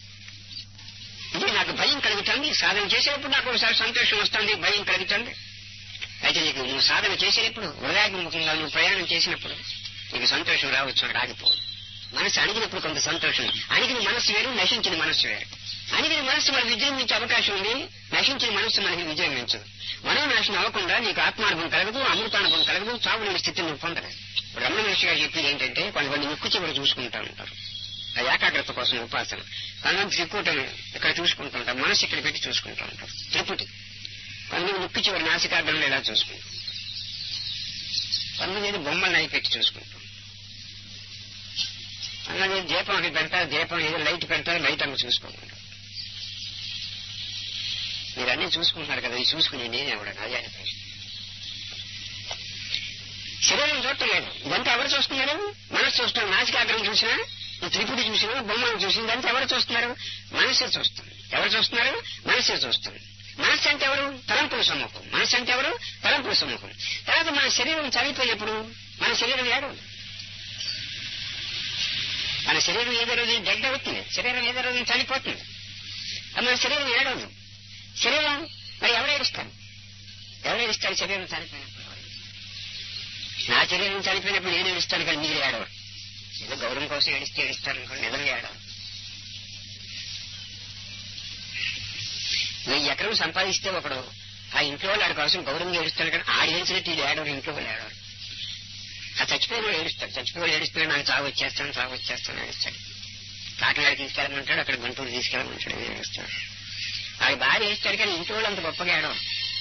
ఇది నాకు భయం కలుగుతుంది, సాధన చేసేటప్పుడు నాకు ఒకసారి సంతోషం వస్తుంది, భయం కలుగుతుంది. అయితే నీకు నువ్వు సాధన చేసేటప్పుడు హృదయాభిముఖంగా నువ్వు ప్రయాణం చేసినప్పుడు నీకు సంతోషం రావచ్చు, అక్కడ ఆగిపోవు. మనసు అణిగినప్పుడు కొంత సంతోషం. అణిగిన మనస్సు వేరు, నశించిన మనస్సు వేరు. అణిగిన మనస్సు మనకు విజృంభించే అవకాశం ఉంది, నశించిన మనస్సు మనకి విజృంభించదు. మనోనాశనం అవ్వకుండా నీకు ఆత్మానుభవం కలగదు, అమృతానుభవం కలగదు, చావు లేని స్థితిని నువ్వు పొందలేదు. రమణ మహర్షి గారు చెప్పేది ఏంటంటే, కొంతమంది ముక్కు చివరి చూసుకుంటా ఉంటారు. ఆ ఏకాగ్రత కోసం ఉపాసన. కొంతమంది త్రికూటం ఇక్కడ చూసుకుంటుంటాం, మనసు ఇక్కడ పెట్టి చూసుకుంటూ ఉంటాం. త్రిపుటి కొంతమంది ముక్కు చివరి నాసికాగ్రంలో ఇలా చూసుకుంటాం, కొంతమంది బొమ్మలు నై పెట్టి చూసుకుంటాం, అలాగే దీపం అక్కడ పెడతారు, దీపం ఏదో లైట్ పెడతారు, లైట్ అక్కడ చూసుకుంటారు. మీరు అన్ని చూసుకుంటున్నారు కదా, ఇది చూసుకుని నేనే ఎవడ అదే అని ప్రశ్న. శరీరం చూడటం లేదు, ఇదంతా ఎవరు చూస్తున్నారు? మనసు చూస్తున్నారు. నాసికాగ్రం చూసినా, ఈ త్రిపుటి చూసినా, బొమ్మను చూసిన ఇదంతా ఎవరు చూస్తున్నారు? మనసే చూస్తుంది. ఎవరు చూస్తున్నారు? మనసే చూస్తుంది. మనస్సు అంటే ఎవరు? తలంపుల సమ్ముఖం. మనస్సు అంటే ఎవరు? తలంపుల సమ్ముఖం. తర్వాత మన శరీరం చనిపోయినప్పుడు మన శరీరం ఏడవదు. మన శరీరం ఏదో రోజు డెడ్ అవుతుంది, శరీరం ఏదో రోజు చనిపోతుంది. మన శరీరం ఏడవదు. శరీరం మరి ఎవరు ఏడుస్తారు? ఎవరు ఏడుస్తారు శరీరం చనిపోయినప్పుడు? నా శరీరం చనిపోయినప్పుడు నేను ఏడుస్తాను, కానీ మీరు ఏడవరు. ఏదో గౌరవం కోసం ఏడిస్తే ఏడుస్తారు అనుకోండి, నిజంగా ఏడవరు. వెయ్యి ఎకరం సంపాదిస్తే ఒకడు ఆ ఇంట్లో వాళ్ళు ఆడి కోసం గౌరవంగా ఏడుస్తాడు, కానీ ఆడి ఏడ్చినట్టు ఇది ఏడవరు, ఇంట్లో వాళ్ళు ఏడవరు. ఆ చచ్చిపోయిన వాడు ఏడుస్తాడు, చచ్చిపోయి వాడు ఏడుస్తున్నాడు, నాకు చావు వచ్చేస్తాను చావు వచ్చేస్తాను ఏడుస్తాడు. కాకినాడ తీసుకెళ్ళమంటాడు, అక్కడ గుంటూరు తీసుకెళ్ళమంటాడు, ఏడుస్తాడు. ఆడి భార్య ఏడుస్తాడు, కానీ ఇంట్లో వాళ్ళు అంత గొప్పగా ఏడవరు.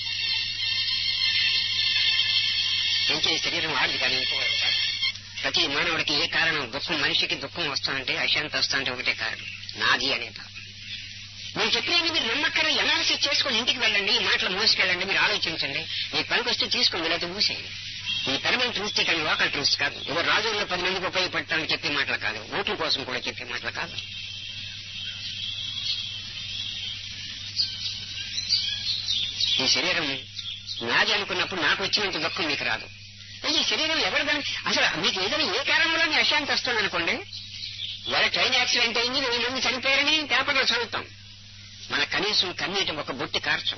పెంచే శరీరం వాడిది కానీ ఇంకో వాడు కాదు. ప్రతి మానవుడికి ఏ కారణం దుఃఖం, మనిషికి దుఃఖం వస్తానంటే అశాంతి వస్తానంటే ఒకటే కారణం, నాది అనే భావం. నేను చెప్పినవి మీరు నమ్మక్కర ఎనాలిసిస్ చేసుకుని ఇంటికి వెళ్ళండి, ఈ మాటలు మోసుకెళ్ళండి, మీరు ఆలోచించండి. మీ పనికి వస్తే తీసుకోండి, లేకపోతే మూసేయండి. ఈ పర్మనెంట్ ట్రూత్ కానీ లోకల్ ట్రూత్స్ కాదు. ఎవరు రాజుల్లో పది మందికి ఉపయోగపడటానికి చెప్పే మాటలు కాదు, ఓట్ల కోసం కూడా చెప్పే మాటలు కాదు. ఈ శరీరం నాది అనుకున్నప్పుడు నాకు వచ్చినంత దుఃఖం మీకు రాదు. ఈ శరీరం ఎవరిదని అసలు మీకు ఏదైనా ఏ కారణంలోనే అశాంతి వస్తుంది అనుకోండి. ఇవాళ ట్రైన్ యాక్సిడెంట్ అయింది, వెయ్యి మంది చనిపోయారని పేపర్లో చదువుతాం, మన కనీసం కన్నీటి ఒక బొట్టి కార్చం.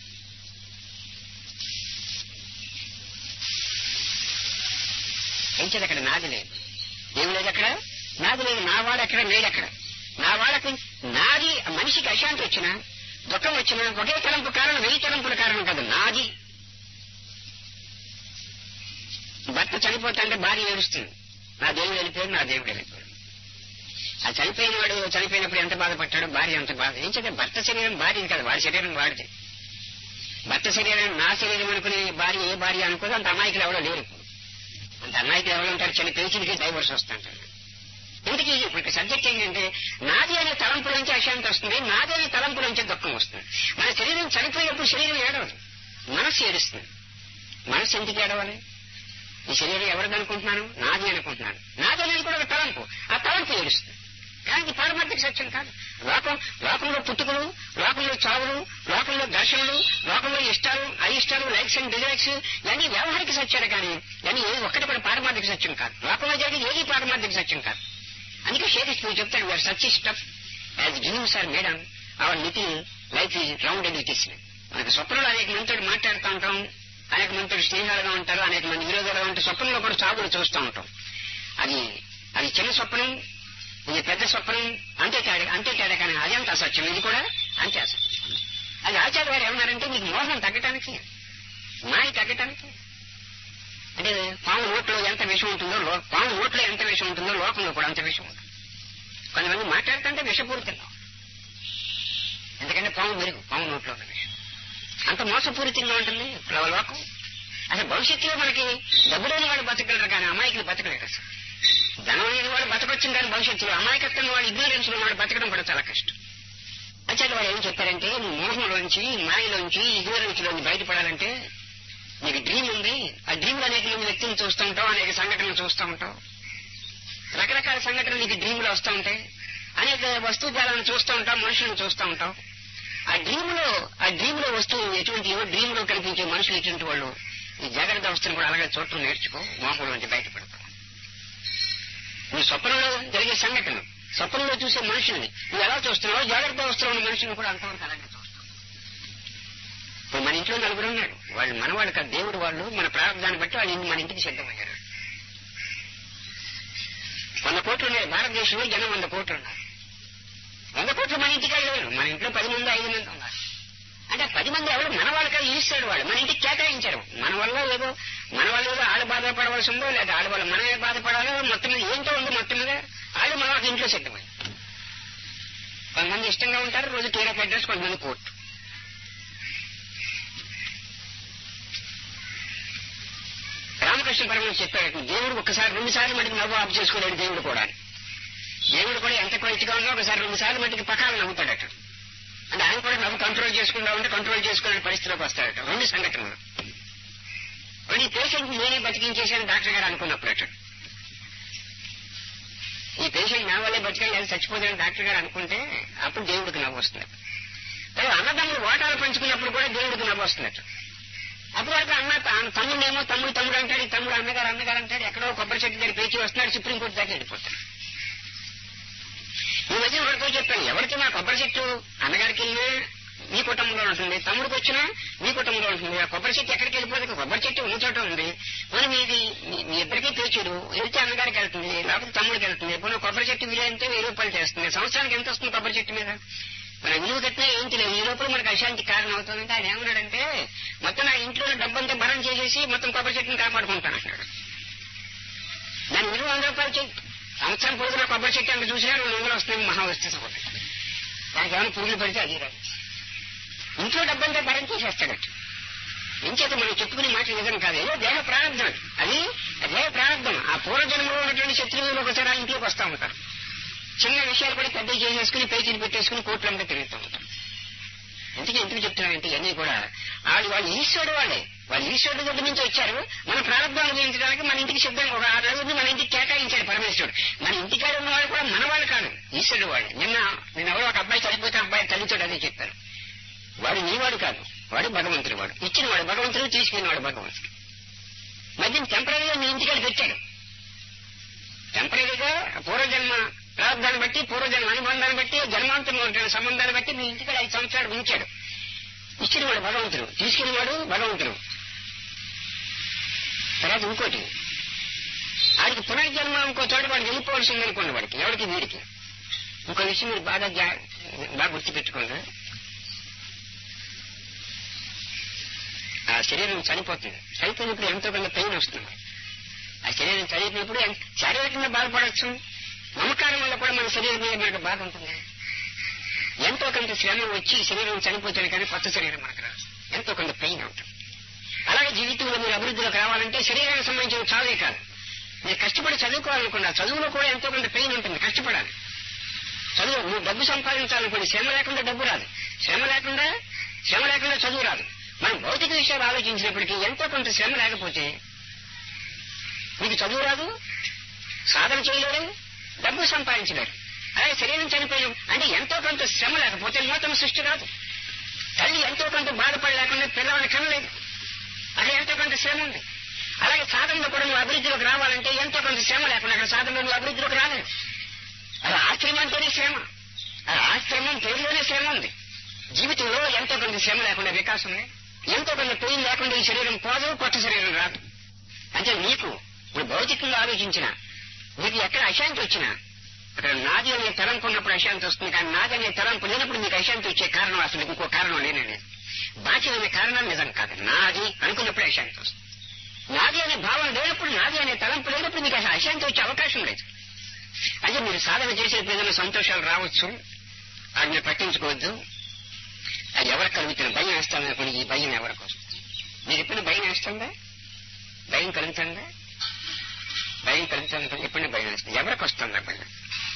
ఏం చేయాలి? అక్కడ నాది లేదు, ఏం లేదు, అక్కడ నాది లేదు. నా వాడు ఎక్కడ లేడు, అక్కడ నా వాళ్ళకి నాది. మనిషికి అశాంతి వచ్చినా దుఃఖం వచ్చినా ఒకే తలంపు కారణం, వెయ్యి తలంపుల కారణం కాదు, నాది. భర్త చనిపోతాంటే భార్య ఏడుస్తుంది, నా దేవుడు వెళ్ళిపోయాడు, నా దేవుడు వెళ్ళిపోయాడు. ఆ చనిపోయిన వాడు చనిపోయినప్పుడు ఎంత బాధపడ్డాడు, భార్య అంత బాధ. ఏం చేద్దాం? భర్త శరీరం భార్యది కాదు, వాడి శరీరం వాడిది. భర్త శరీరం నా శరీరం అనుకునే భార్య ఏ భార్య అనుకోదు. అంత అమాయకులు ఎవరో లేరు. అంత అమాయకులు ఎవరు ఉంటారు? చిన్న పేచీలకి డైవర్స్ వస్తుంటారు. ఇందుకే ఇప్పుడు సబ్జెక్ట్ ఏంటంటే నాది అనే తలంపు నుంచి అశాంతి వస్తుంది, నాది అనే తలంపు నుంచి దుఃఖం వస్తుంది. మన శరీరం చనిపోయినప్పుడు శరీరం ఏడవదు, మనస్సు ఏడుస్తుంది. మనస్సు ఎందుకు ఏడవాలి? ఈ శరీరం ఎవరిది అనుకుంటున్నాను? నాది అనుకుంటున్నాను. నాది అనేది కూడా ఒక తలంపు, ఆ తలంపు ఏడుస్తుంది. కానీ ఇది పారమార్థిక సత్యం కాదు. లోకం లోకంలో పుట్టుకలు, లోకంలో చావులు, లోకంలో ఘర్షణలు, లోకంలో ఇష్టాలు అయిష్టాలు, లైక్స్ అండ్ డిజైక్స్ ఇవన్నీ వ్యవహారిక సత్యాలు. కానీ ఇవన్నీ ఏది ఒక్కటి కూడా పారమార్థిక సత్యం కాదు. లోకంలో జరిగేది ఏది పారమార్థిక సత్యం కాదు. అందుకే షేక్స్పియర్ చెప్తాడు, we are such stuff as dreams are made on our little life is rounded with us. మనకు స్వప్నంలో అనేక మందితో మాట్లాడుతూ ఉంటాం, అనేక మందితో స్నేహాలుగా ఉంటారు, అనేక మంది విరోధాలుగా ఉంటారు. స్వప్నంలో కూడా చావులు చూస్తూ ఉంటాం. అది అది చిన్న స్వప్నం, ఇది పెద్ద స్వప్నం, అంతే తేడా అంతే తేడా కానీ అది అంత అసత్యం, ఇది కూడా అంతే అసత్యం. అది ఆచార్య గారు ఏమన్నారంటే మీకు మోహం తగ్గటానికి, మాయ తగ్గటానికి. అంటే పాము నోట్లో ఎంత విషం ఉంటుందో, పాము నోట్లో ఎంత విషం ఉంటుందో లోకంలో కూడా అంత విషం ఉంటుంది. కొంతమంది మాట్లాడుతుంటే విషపూరితంగా, ఎందుకంటే పాము మెరుగు, పాము నోట్లో ఉన్న విషయం అంత మోసపూరితంగా ఉంటుంది లోకం. అసలు భవిష్యత్తులో మనకి డబ్బు లేని వాడు బతకగలరు, కానీ అమాయకులు బతకలేరు. అసలు ధనం లేని వాడు బతకొచ్చింది, కానీ భవిష్యత్తులో అమాయకత్వం వాడు, ఇగ్నోరెన్స్ లో వాడు బతకడం కూడా చాలా కష్టం. అచ్చాక వాడు ఏం చెప్పారంటే, మోహంలోంచి, మాయలోంచి, ఇగ్నోరెన్స్ లోంచి బయటపడాలంటే నీకు డ్రీమ్ ఉంది. ఆ డ్రీమ్ లో అనేక మంది వ్యక్తిని చూస్తూ ఉంటావు, అనేక సంఘటనలు చూస్తూ ఉంటావు, రకరకాల సంఘటనలు నీకు డ్రీమ్ లో వస్తూ ఉంటాయి, అనేక వస్తువుజాలను చూస్తూ ఉంటావు, మనుషులను చూస్తూ ఉంటావు. ఆ డ్రీమ్ లో ఆ డ్రీమ్ లో వస్తువు ఎటువంటి డ్రీమ్ లో కనిపించే మనుషులు ఎటువంటి వాళ్ళు, ఈ జాగ్రత్త అవస్థను కూడా అలాగే చూడటం నేర్చుకో, మోహం నుంచి బయటపడతావు. నువ్వు స్వప్నంలో జరిగే సంఘటనలు, స్వప్నంలో చూసే మనుషుల్ని నువ్వు ఎలా చూస్తున్నావో జాగ్రత్త అవస్థలో ఉన్న మనుషులను కూడా అంతవరకు అలాగే చూస్తావు. ఇప్పుడు మన ఇంట్లో నలుగురు ఉన్నాడు, వాళ్ళు మనవాళ్ళు కాదు, దేవుడు వాళ్ళు. మన ప్రారంభాన్ని బట్టి వాళ్ళు మన ఇంటికి సిద్ధమయ్యారు. వంద కోట్లు ఉన్నాయి భారతదేశంలో, జనం వంద కోట్లు ఉన్నారు. వంద కోట్లు మన ఇంటికి లేరు, మన ఇంట్లో పది మంది ఐదు మంది ఉన్నారు. అంటే పది మంది ఎవరు మన వాళ్ళు కాదు, ఈస్తాడు వాళ్ళు, మన ఇంటికి కేటాయించారు. మన వల్ల ఏదో మన వల్ల ఏదో ఆడ బాధపడవలసి ఉందో, లేదా ఆడ వల్ల మనమే బాధపడాలో, మొత్తం మీద ఏంటో ఉంది, మొత్తం మీద ఆడు మన ఇంట్లో సిద్ధమయ్యారు. కొంతమంది ఇష్టంగా ఉంటారు, రోజు టీరప్ అడ్రస్, కొంతమంది కోర్టు. రామకృష్ణ పరమహంస చెప్పాడు, దేవుడు ఒక్కసారి రెండు సార్లు మటుకు నవ్వు ఆపు చేసుకోలేడు. దేవుడు కూడా దేవుడు కూడా ఎంత క్వైట్గా ఉన్నా ఒకసారి రెండు సార్లు మటుకు పకాలు నవ్వుతాడట. అంటే ఆయన కూడా నవ్వు కంట్రోల్ చేసుకుంటా ఉంటే కంట్రోల్ చేసుకునే పరిస్థితిలోకి వస్తాడట. రెండు సంఘటనలు. ఈ పేషెంట్ నేనే బతికించేసాను డాక్టర్ గారు అనుకున్నప్పుడట. ఈ పేషెంట్ నా వల్లే బతికాలి, చచ్చిపోతాడని డాక్టర్ గారు అనుకుంటే అప్పుడు దేవుడికి నవ్వు వస్తుంది. అన్నదమ్ముడు ఓటాలు పంచుకున్నప్పుడు కూడా దేవుడికి నవ్వు వస్తున్నట్టు. అప్పుడు వరకు అన్న తమ్ముడేమో తమ్ముడు తమ్ముడు అంటాడు, ఈ తమ్ముడు అన్నగారు అన్నగారు అంటాడు, ఎక్కడో కొబ్బరి చెట్టు దగ్గర పేచి వస్తున్నాడు, సుప్రీంకోర్టు దాకా వెళ్ళిపోతాడు. ఈ మధ్య ఎవరితో చెప్పాను, ఎవరికి నా కొబ్బరి చెట్టు అన్నగారికి వెళ్ళినా మీ కుటుంబంలో ఉంటుంది, తమ్ముడికి వచ్చినా మీ కుటుంబంలో ఉంటుంది. ఆ కొబ్బరి చెట్టు ఎక్కడికి వెళ్ళిపోతే కొబ్బరి చెట్టు ఉన్న చోట ఉంది. మనం ఇది మీ ఇద్దరికీ పేచుడు, వెళ్తే అన్నగారికి వెళ్తుంది, లేకపోతే తమ్ముడికి వెళ్తుంది. పోనీ కొబ్బరి చెట్టు విలువ అంటే వెయ్యి రూపాయలు చేస్తుంది. సంవత్సరానికి ఎంత వస్తుంది కొబ్బరి చెట్టు మీద? మన విలువ కట్టినా ఏం తెలియదు. ఈ లోపల మనకు అశాంతి కారణం అవుతుందంటే ఆయన ఏమన్నాడంటే, మొత్తం నా ఇంట్లో డబ్బంతా భరం చేసేసి మొత్తం కొబ్బరి చెట్టుని కాపాడుకుంటాను అంటున్నాడు. దాని విలువ వంద రూపాయలు చెట్టు. సంవత్సరం పొడుగున కొబ్బరి చెట్టు అంత చూసినా రెండు వందలు వస్తుంది మహా వస్తే సపోతే. దానికి ఏమైనా పురుగులు పడితే అది రాదు. ఇంట్లో డబ్బంతా భరం చేసేస్తాడట. ఇంచేత మనం చెప్పుకునే మాట నిజం కాదు, ఏదో దేహ ప్రారంభం. అది దేహ ప్రారంభం. ఆ పూర్వజన్మలో ఉన్నటువంటి శత్రువులు ఒకసారి ఆ ఇంట్లోకి వస్తూ ఉంటారు. చిన్న విషయాలు కూడా పెద్దవి చేసేసుకుని పేచీలు పెట్టేసుకుని కోట్లంతా తిరుగుతూ ఉంటారు. ఎందుకు ఎందుకు చెప్తున్నానంటే ఇవన్నీ కూడా వాళ్ళు వాళ్ళు ఈశ్వరుడు వాళ్ళే. వాళ్ళు ఈశ్వరుడు దగ్గర నుంచి వచ్చారు. మన ప్రారంభం అనుభవించడానికి మన ఇంటికి శబ్దం ఒక ఆరు రోజులు మన ఇంటికి కేటాయించాడు పరమేశ్వరుడు. మన ఇంటికాడ ఉన్న వాళ్ళు కూడా మన వాళ్ళు కాదు, ఈశ్వరుడు వాళ్ళు. నిన్న నేను ఎవరో ఒక అబ్బాయి చనిపోతే అబ్బాయి తల్లితోడు అదే చెప్పారు. వాడు నీవాడు కాదు, వాడు భగవంతుడు. వాడు ఇచ్చిన వాడు భగవంతుడు, తీసుకుని వాడు భగవంతుడు. మధ్యన టెంపరీగా మీ ఇంటికాడ పెట్టాడు. టెంపరీగా పూర్వజన్మ ప్రారంభాన్ని బట్టి, పూర్వజన్మ అనుబంధాన్ని బట్టి, జన్మాంతరం సంబంధాన్ని బట్టి మీ ఇంటికాడ ఐదు సంవత్సరాలు ఉంచాడు. ఇచ్చిన వాడు భగవంతుడు, తీసుకుని వాడు భగవంతుడు. తర్వాత ఇంకోటి, వాడికి పునర్జన్మ ఇంకో చోట వాడు వెళ్ళిపోవాల్సింది అనుకోండి. వాడికి ఎవరికి వీడికి ఇంకో విషయం మీరు బాగా బాగా గుర్తుపెట్టుకోండి. ఆ శరీరం చనిపోతుంది. చనిపోయినప్పుడు ఎంతో కొంత పెయిన్ వస్తుంది. ఆ శరీరం చనిపోయినప్పుడు శారీరకంగా బాధపడవచ్చు. మమకారం వల్ల కూడా మన శరీరం మీద మనకు బాధ ఉంటుంది. ఎంతో కొంత శ్రమ వచ్చి శరీరం చనిపోతుంది, కానీ కొత్త శరీరం మనకు రాదు. ఎంతో కొంత పెయిన్ ఉంటుంది. అలాగే జీవితంలో మీరు అభివృద్ధిలోకి రావాలంటే శరీరానికి సంబంధించిన చావే కాదు, మీరు కష్టపడి చదువుకోవాలనుకున్నా చదువులో కూడా ఎంతో కొంత పెయిన్ ఉంటుంది. కష్టపడాలి. చదువు నువ్వు డబ్బు సంపాదించాలనుకోండి, శ్రమ లేకుండా డబ్బు రాదు, శ్రమ లేకుండా శ్రమ లేకుండా చదువు రాదు. మనం భౌతిక విషయాలు ఆలోచించినప్పటికీ ఎంతో కొంత శ్రమ లేకపోతే మీకు చదువు రాదు, సాధన చేయలేరు, డబ్బు సంపాదించలేరు. అలాగే శరీరం చనిపోయాం అంటే ఎంతో కొంత శ్రమ లేకపోతే నూతన సృష్టి రాదు. తల్లి ఎంతో కొంత బాధపడి లేకుండా పిల్లవాడిని కనలేదు, అక్కడ ఎంతో కొంత శ్రమ ఉంది. అలాగే సాధనలో కూడా నువ్వు అభివృద్ధిలోకి రావాలంటే ఎంతో కొంత శ్రమ లేకుండా అక్కడ సాధనలో నువ్వు అభివృద్ధిలోకి రాలేదు. అది ఆశ్రమం అంటేనే శ్రమ, అది ఆశ్రమం పేరులోనే శ్రమ ఉంది. జీవితంలో ఎంతో కొంత శ్రమ లేకుండా వికాసం ఉంది. ఎంతో కొంత పెయిన్ లేకుండా ఈ శరీరం పోదు, కొత్త శరీరం రాదు. అంటే నీకు ఇప్పుడు భౌతికంగా ఆలోచించిన మీకు ఎక్కడ అశాంతి వచ్చినా అక్కడ నాది అనే తలంపు ఉన్నప్పుడు అశాంతి వస్తుంది. కానీ నాది అనే తలంపు లేనప్పుడు మీకు అశాంతి వచ్చే కారణం అసలు ఇంకో కారణం లేనే. బాధ్యత అనే కారణం నిజం కాదు, నాది అనుకున్నప్పుడే అశాంతి వస్తుంది. నాది అనే భావన లేనప్పుడు, నాది అనే తలంపు లేనప్పుడు మీకు అసలు అశాంతి వచ్చే అవకాశం లేదు. అంటే మీరు సాధన చేసేప్పుడు ఏదైనా సంతోషాలు రావచ్చు, అది మీరు పట్టించుకోవద్దు. అది ఎవరికి కలుగుతున్న భయం వేస్తాను అనుకోండి, ఈ భయం ఎవరికి వస్తుంది? మీరు ఎప్పుడు భయం వేస్తుందా? భయం కలుగుతుందా? భయం కలుగుతుంది ఎప్పుడు భయం వేస్తుంది. ఎవరికి వస్తుందా భయం?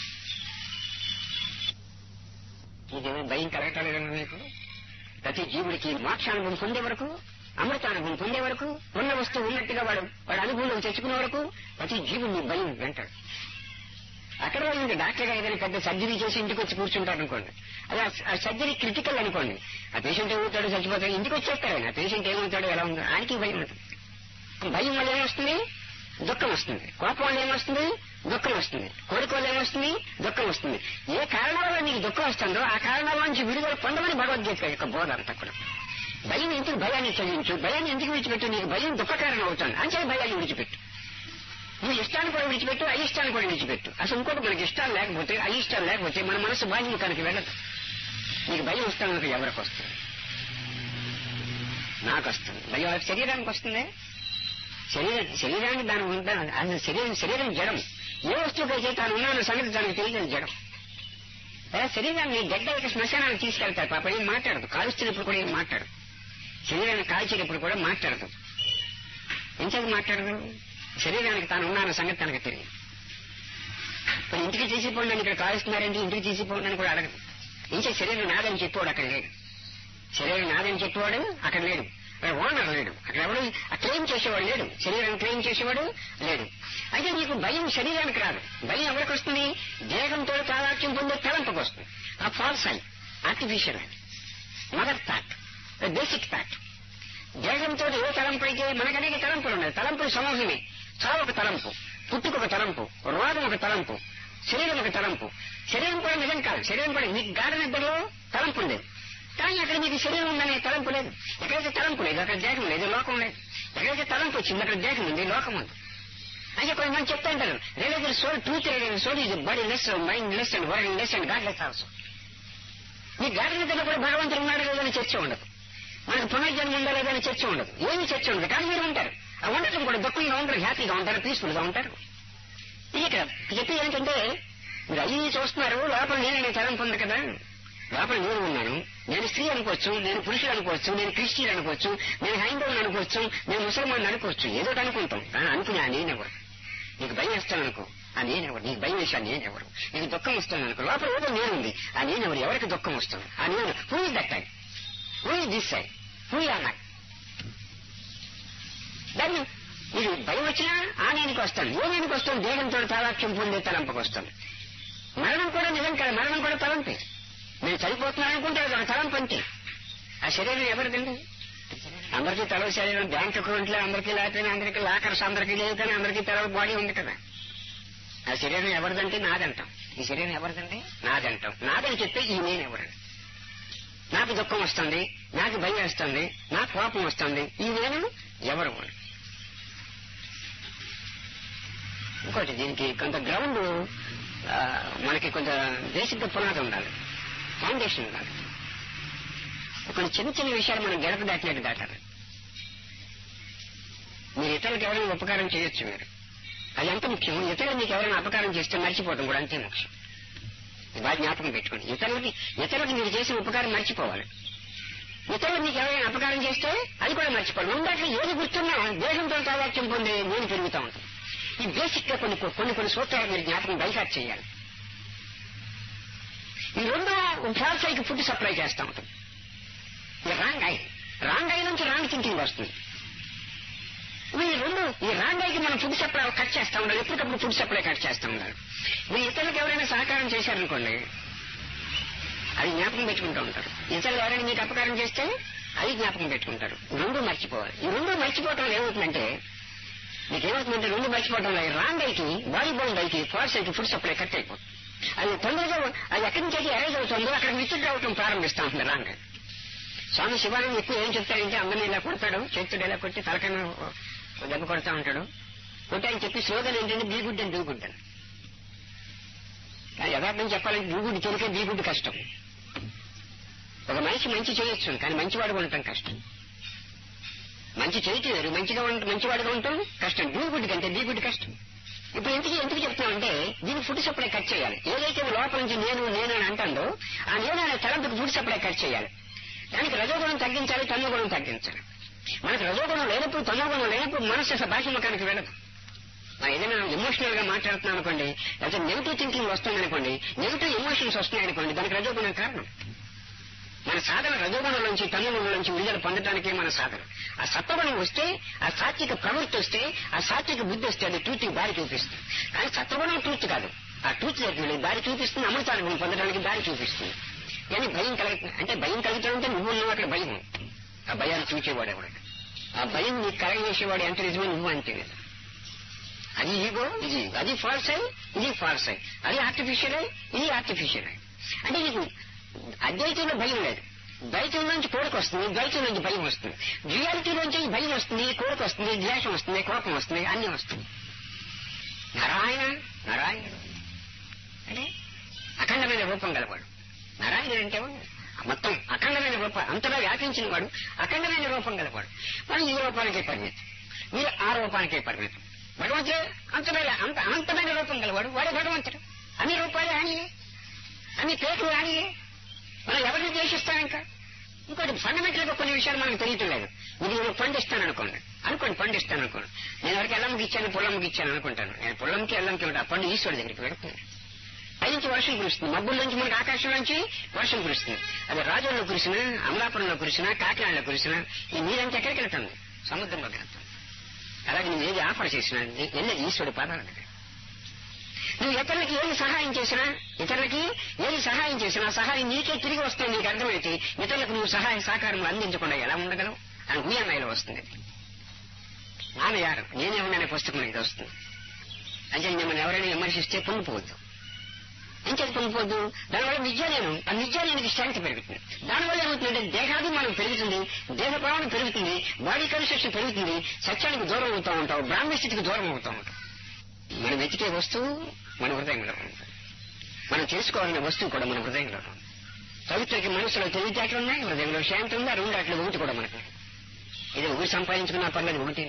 ఇది భయం కలగటలేదన్నా మీకు? ప్రతి జీవుడికి మోక్షానుభవం పొందే వరకు, అమృతానుభవం పొందే వరకు, ఉన్న వస్తువు ఉన్నట్టుగా వాడు వాడు అనుభవంలోకి తెచ్చుకునే వరకు ప్రతి జీవుడిని భయం వెంటాడు. అక్కడ ఇంకా డాక్టర్ గారు ఏదైనా పెద్ద సర్జరీ చేసి ఇంటికి వచ్చి కూర్చుంటారు అనుకోండి, అది ఆ సర్జరీ క్రిటికల్ అనుకోండి, ఆ పేషెంట్ ఏమవుతాడో చచ్చిపోతాడు, ఇంటికి వచ్చేస్తాడు ఆయన. ఆ పేషెంట్ ఏమవుతాడో ఎలా ఉందో ఆయనకి భయం ఉంటుంది. భయం వల్ల ఏమొస్తుంది? దుఃఖం వస్తుంది. కోపం వల్ల ఏమొస్తుంది? దుఃఖం వస్తుంది. కోరిక వల్ల ఏమొస్తుంది? దుఃఖం వస్తుంది. ఏ కారణం వల్ల నీకు దుఃఖం వస్తుందో ఆ కారణాల నుంచి విడుదల పొందమని భగవద్గీత యొక్క బోధ అంతా కూడా. భయం ఎందుకు భయాన్ని చదివించు, భయాన్ని ఎందుకు విడిచిపెట్టు? నీకు భయం దుఃఖ కారణం అవుతుంది, అంతే భయాన్ని విడిచిపెట్టు. నువ్వు ఇష్టాన్ని కూడా విడిచిపెట్టు, అయిష్టాన్ని కూడా విడిచిపెట్టు. అసలు ఇంకోటి మనకి ఇష్టాలు లేకపోతే, అయిష్టాలు లేకపోతే మన మనసు బాధ్యముఖానికి వెళ్ళదు. నీకు భయం వస్తాను ఎవరికి వస్తుంది? నాకు వస్తుంది భయం. శరీరానికి వస్తుంది. శరీరం శరీరానికి దాని ఉంటాను. అసలు శరీరం శరీరం జడం. ఏ వస్తువుకైతే తాను ఉన్నాను సంగతి దానికి తెలియదు జడం. శరీరాన్ని గడ్డ యొక్క శ్మశానాన్ని తీసుకెళ్తారు. పాప ఏం మాట్లాడదు, కాలుస్తున్నప్పుడు కూడా ఏం మాట్లాడదు, శరీరాన్ని కాల్చేటప్పుడు కూడా మాట్లాడదు. ఎంతకు మాట్లాడదు? శరీరానికి తాను ఉన్నాన్న సంగతి తనకు తెలియదు. మరి ఇంటికి తీసిపోండి అని ఇక్కడ కాలుస్తున్నారంటే ఇంటికి తీసిపోండి అని కూడా అడగదు. ఇంకే శరీరం నాదని చెప్పేవాడు అక్కడ లేడు, శరీరం నాదని చెప్పేవాడు అక్కడ లేడు, ఓనర్ లేడు, అక్కడ ఎవడు క్లెయిమ్ చేసేవాడు లేడు, శరీరం క్లెయిమ్ చేసేవాడు లేడు. అయితే నీకు భయం శరీరానికి రాదు, భయం ఎవరికి వస్తుంది? దేహంతో తాదాత్యం పొందే తలంపుకి వస్తుంది. ఆ ఫాల్స్ ఐ, ఆర్టిఫిషియల్ అది, మదర్ థాట్, బేసిక్ థాట్. దేహంతో ఏ తలంపు అయితే మనకు అనేక తలంపులు ఉన్నాయి. తలంపులు సమూహమే. చావు ఒక తలంపు, పుట్టుకు ఒక తలంపు, రోగం ఒక తలంపు, శరీరం ఒక తలంపు. శరీరం కూడా నిజం కాదు, శరీరం కూడా నీకు గాఢ నిద్రలో తలంపు ఉండేది, కానీ అక్కడ నీకు శరీరం ఉందనే తలంపు లేదు. ఎక్కడైతే తలంపు లేదు అక్కడ దేహం లేదు, లోకం లేదు. ఎక్కడైతే తలంపు వచ్చింది అక్కడ దేహం ఉంది, లోకం ఉంది. అయితే కొంతమంది చెప్తా ఉంటారు, religion soul truth religion soul ఇది body less, mind less and world less and God less also. నీ గాఢ నిద్రలో కూడా భగవంతుడు ఉన్నాడు లేదని చర్చ ఉండదు, మనకు పునర్జన్మ ఉందా లేదని చర్చ ఉండదు, ఏమి చర్చ ఉండదు. కానీ మీరు ఉంటారు, ఆ ఉండటం కూడా దుఃఖంగా ఉంటారు, హ్యాపీగా ఉంటారు, పీస్ఫుల్ గా ఉంటారు. ఇది ఇక్కడ చెప్పి ఏంటంటే మీరు అయ్యి చూస్తున్నారు, లోపల నేననే తలంపు ఉంది కదా, లోపల నేను ఉన్నాను. నేను స్త్రీ అనుకోవచ్చు, నేను పురుషుడు అనుకోవచ్చు, నేను క్రిస్టియన్ అనుకోవచ్చు, నేను హైందవుని అనుకోవచ్చు, నేను ముసల్మాన్ అనుకోవచ్చు, ఏదో అనుకుంటాం. కానీ అనుకుని ఆ నేనెవరు? నీకు భయం వేస్తాను అనుకో, ఆ నేనెవరు? నీకు భయం వేసా నేనెవరు? నీకు దుఃఖం వస్తాను అనుకో, లోపల ఏదో నేనుంది, ఆ నేనెవరు? ఎవరికి దుఃఖం వస్తుంది? ఆ నేను who is that side, who is this side, who are not? దాన్ని మీరు భయం వచ్చినా ఆ నేనికి వస్తాను, ఏ నేనికి వస్తాను? దేహంతో తాదాత్యం పొందే తలంపుకి వస్తాను. మరణం కూడా నిజం కదా, మరణం కూడా తలంపే. నేను చనిపోతున్నాను అనుకుంటే అది ఒక తలంపు అంతే. ఆ శరీరం ఎవరిదండి? అందరికీ తెలవ శరీరం, బ్యాంక్ అకౌంట్లో అందరికీ లేకపోయినా అందరికీ లాకర్స్ అందరికీ లేవు, కానీ అందరికీ తెలవ బాడీ ఉంది కదా. ఆ శరీరం ఎవరిదంటే నాదంటాం, ఈ శరీరం ఎవరిదంటే నాదంటాం. నాదని చెప్తే ఈ నేను ఎవరండి? నాకు దుఃఖం వస్తుంది, నాకు భయం వస్తుంది, నాకు కోపం వస్తుంది, ఈ నేను ఎవరు? ఇంకోటి దీనికి కొంత గ్రౌండ్, మనకి కొంత బేసిక్ గా పునాది ఉండాలి, ఫౌండేషన్ ఉండాలి. కొన్ని చిన్న చిన్న విషయాలు మనం గడప దాటినట్టు దాటాలి. మీరు ఇతరులకు ఎవరైనా ఉపకారం చేయొచ్చు, మీరు అది ఎంత ముఖ్యం. ఇతరులు మీకు ఎవరైనా అపకారం చేస్తే మర్చిపోవడం కూడా అంతే ముఖ్యం. బాగా జ్ఞాపకం పెట్టుకోండి. ఇతరులకి ఇతరులకు మీరు చేసిన ఉపకారం మర్చిపోవాలి. ఇతరులు మీకు ఎవరైనా అపకారం చేస్తే అది కూడా మర్చిపోవాలి. ముందట్లో ఏది గుర్తున్నా దేశంతో తాదాత్యం పొందే నేను పెరుగుతూ ఉంటాను. ఈ బేసిక్ గా కొన్ని కొన్ని కొన్ని సూత్రాలు మీరు జ్ఞాపకం బైకాట్ చేయాలి. ఈ రెండు ఫాల్స్ ఐకి ఫుడ్ సప్లై చేస్తూ ఉంటుంది. ఈ రాంగ్ ఐ రాంగ్ ఐ నుంచి రాంగ్ థింకింగ్ వస్తుంది. ఈ రెండు ఈ రాంగ్ ఐకి మనం ఫుడ్ సప్లై కట్ చేస్తా ఉండాలి, ఎప్పటికప్పుడు ఫుడ్ సప్లై కట్ చేస్తా ఉండాలి. మీరు ఇతరులకు ఎవరైనా సహకారం చేశారనుకోండి, అది జ్ఞాపకం పెట్టుకుంటూ ఉంటారు. ఇతరులు ఎవరైనా మీకు అపకారం చేస్తే అది జ్ఞాపకం పెట్టుకుంటారు. రెండు మర్చిపోవాలి. ఈ రెండు మర్చిపోవటం ఏమవుతుందంటే మీకేమవుతుందంటే రెండు మర్చిపోవటంలో రాంగ్ ఐకి, బాడీ బౌండ్ ఐకి, ఫాల్స్ ఐకి ఫుడ్ సప్లై కట్ అయిపోతుంది. అది తొందరగా అది ఎక్కడి నుంచి అయితే అరేంజ్ అవుతుందో అక్కడ విసిట్ అవటం ప్రారంభిస్తా ఉంటుంది రాంగ్. స్వామి శివానంద ఎక్కువ ఏం చెప్తాడంటే అందరినీ ఇలా కొడతాడు, చేతుడు ఇలా కొట్టి తలకన్నా దెబ్బ కొడతా ఉంటాడు. కొట్టి ఆయన చెప్పి స్లోగన్ ఏంటంటే బీ గుడ్ అని డూ గుడ్ అని. యథార్థం చెప్పాలంటే డూ గుడ్ తెలికే బీ గుడ్ కష్టం. ఒక మనిషి మంచి చేయొచ్చు, కానీ మంచివాడు ఉండటం కష్టం. మంచి చేయటం వేరు, మంచిగా ఉంట మంచివాడుగా ఉండటం కష్టం. డూ గుడ్ కంటే బీ గుడ్ కష్టం. ఇప్పుడు ఎందుకు ఎందుకు చెప్తున్నామంటే దీనికి ఫుడ్ సప్లై కట్ చేయాలి. ఏదైతే లోపల నుంచి నేను నేను అని అంటాడో ఆ నేను అనే తలంపుకి ఫుడ్ సప్లై కట్ చేయాలి. దానికి రజోగుణం తగ్గించాలి, తమోగుణం తగ్గించాలి. మనకు రజోగుణం లేనప్పుడు, తమోగుణం లేనప్పుడు మనసు అసలు భాషముఖానికి వెళ్ళదు. మనం ఏదైనా ఎమోషనల్ గా మాట్లాడుతున్నాం అనుకోండి, లేకపోతే నెగిటివ్ థింకింగ్ వస్తుందనుకోండి, నెగిటివ్ ఎమోషన్స్ వస్తున్నాయనుకోండి, దానికి రజోగుణం కారణం. మన సాధన రజోగుణం నుంచి తమోగుణం నుంచి విడుదల పొందడానికే మన సాధన. ఆ సత్వగుణం వస్తే, ఆ సాత్విక ప్రవృత్తి వస్తే, ఆ సాత్విక బుద్ధి వస్తే అది ట్రూత్ దారి చూపిస్తుంది. కానీ సత్వగుణం ట్రూత్ కాదు, ఆ ట్రూత్ దగ్గర దారి చూపిస్తుంది, అమృతానుభవం పొందడానికి దారి చూపిస్తుంది. కానీ భయం కలుగుతుంది అంటే భయం కలుగుతుందంటే నువ్వు ఉన్నావు అక్కడ భయం, ఆ భయాన్ని చూచేవాడు ఎవడు, ఆ భయం నీకు కలగజేసేవాడు ఎంత నిజమే నువ్వు అంతే లేదు. అది ఈగో, ఇది అది ఫాల్స్ అయి, ఇది ఫాల్స్ అయి, అది ఆర్టిఫిషియల్ అయి, ఇది ఆర్టిఫిషియల్ అయి. అంటే నీకు అద్వైతంలో భయం లేదు, ద్వైతం నుంచి కోరిక వస్తుంది, ద్వైతం నుంచి భయం వస్తుంది, రియాలిటీలోంచి భయం వస్తుంది, కోరిక వస్తుంది, ద్వేషం వస్తుంది, కోపం వస్తుంది, అన్ని వస్తుంది. నారాయణ నారాయణుడు అంటే అఖండమైన రూపం గలవాడు. నారాయణుడు అంటే మొత్తం అఖండమైన రూపం, అంతగా వ్యాపించిన వాడు, అఖండమైన రూపం గలవాడు. మనం ఈ రూపానికే పరిమితం, మీరు ఆ రూపానికే పరిమితం. భగవంతుడు అంతమైన అంత అనంతమైన రూపం గలవాడు, వాడే భగవంతుడు. అన్ని రూపాలే ఆయనలే. అన్ని పేర్లు రాని మనం ఎవరిని ద్వేషిస్తాం ఇంకా. ఇంకోటి ఫండమెంటల్ గా కొన్ని విషయాలు మనకు తెలియటం లేదు. ఇది నేను పండిస్తాను అనుకోండి అనుకోండి పండిస్తాను అనుకోండి నేను ఎవరికి ఎల్లమ్మకి ఇచ్చాను పుల్లమ్మకి ఇచ్చాను అనుకుంటాను. నేను పుల్లమ్మకి ఎల్లంకి ఉంటా పండు ఈశ్వరుడి దగ్గరికి వెళ్తాను. పై నుంచి వర్షం కురుస్తుంది, మబ్బుల నుంచి మనకి ఆకాశం నుంచి వర్షం కురుస్తుంది. అది రాజుల్లో కురిసినా, అమలాపురంలో కురిసినా, కాకినాడలో కురిసినా ఈ నీరంతా ఎక్కడికి వెళ్తాను? సముద్రంలోకి వెళ్తాను. అలాగే నువ్వు ఏది ఆఫర్ చేసినా వెళ్ళేది ఈశ్వరుడి పాదాల దగ్గర. నువ్వు ఇతరులకి ఏది సహాయం చేసినా ఇతరులకి ఏది సహాయం చేసినా సహాయం నీకే తిరిగి వస్తాయి. నీకు అర్థమైతే ఇతరులకు నువ్వు సహాయ సహకారం అందించకుండా ఎలా ఉండగలవు అని ఊయన్నాయిలో వస్తుంది. నాన్నయారు నేనే ఉన్నానే పుస్తకం ఇది వస్తుంది. అంటే మిమ్మల్ని ఎవరైనా విమర్శిస్తే పొంగిపోవద్దు. ఎంచేది పొంగిపోవద్దు? దానివల్ల విద్యానేను ఆ విద్యానేనికి స్ట్రెంగ్త్ పెరుగుతుంది. దానివల్ల ఏమవుతుందంటే దేహాభిమానం పెరుగుతుంది, దేహ భావన పెరుగుతుంది, బాడీ కన్స్ట్రక్షన్ పెరుగుతుంది, సత్యానికి దూరం అవుతూ ఉంటావు, బ్రాహ్మణ స్థితికి దూరం అవుతూ ఉంటావు. మనం వెతికే వస్తువు మన హృదయంలో ఉంటుంది. మనం చేసుకోవాలనే వస్తువు కూడా మన హృదయంలో ఉంది. పవిత్రకి మనసులో తెలివితేటలు ఉన్నాయి, హృదయంలో శాంతి ఉంది. ఆ రెండు అట్లా ఒకటి కూడా మనకు ఇది ఒకటి సంపాదించుకున్నా పర్లేదు ఒకటి.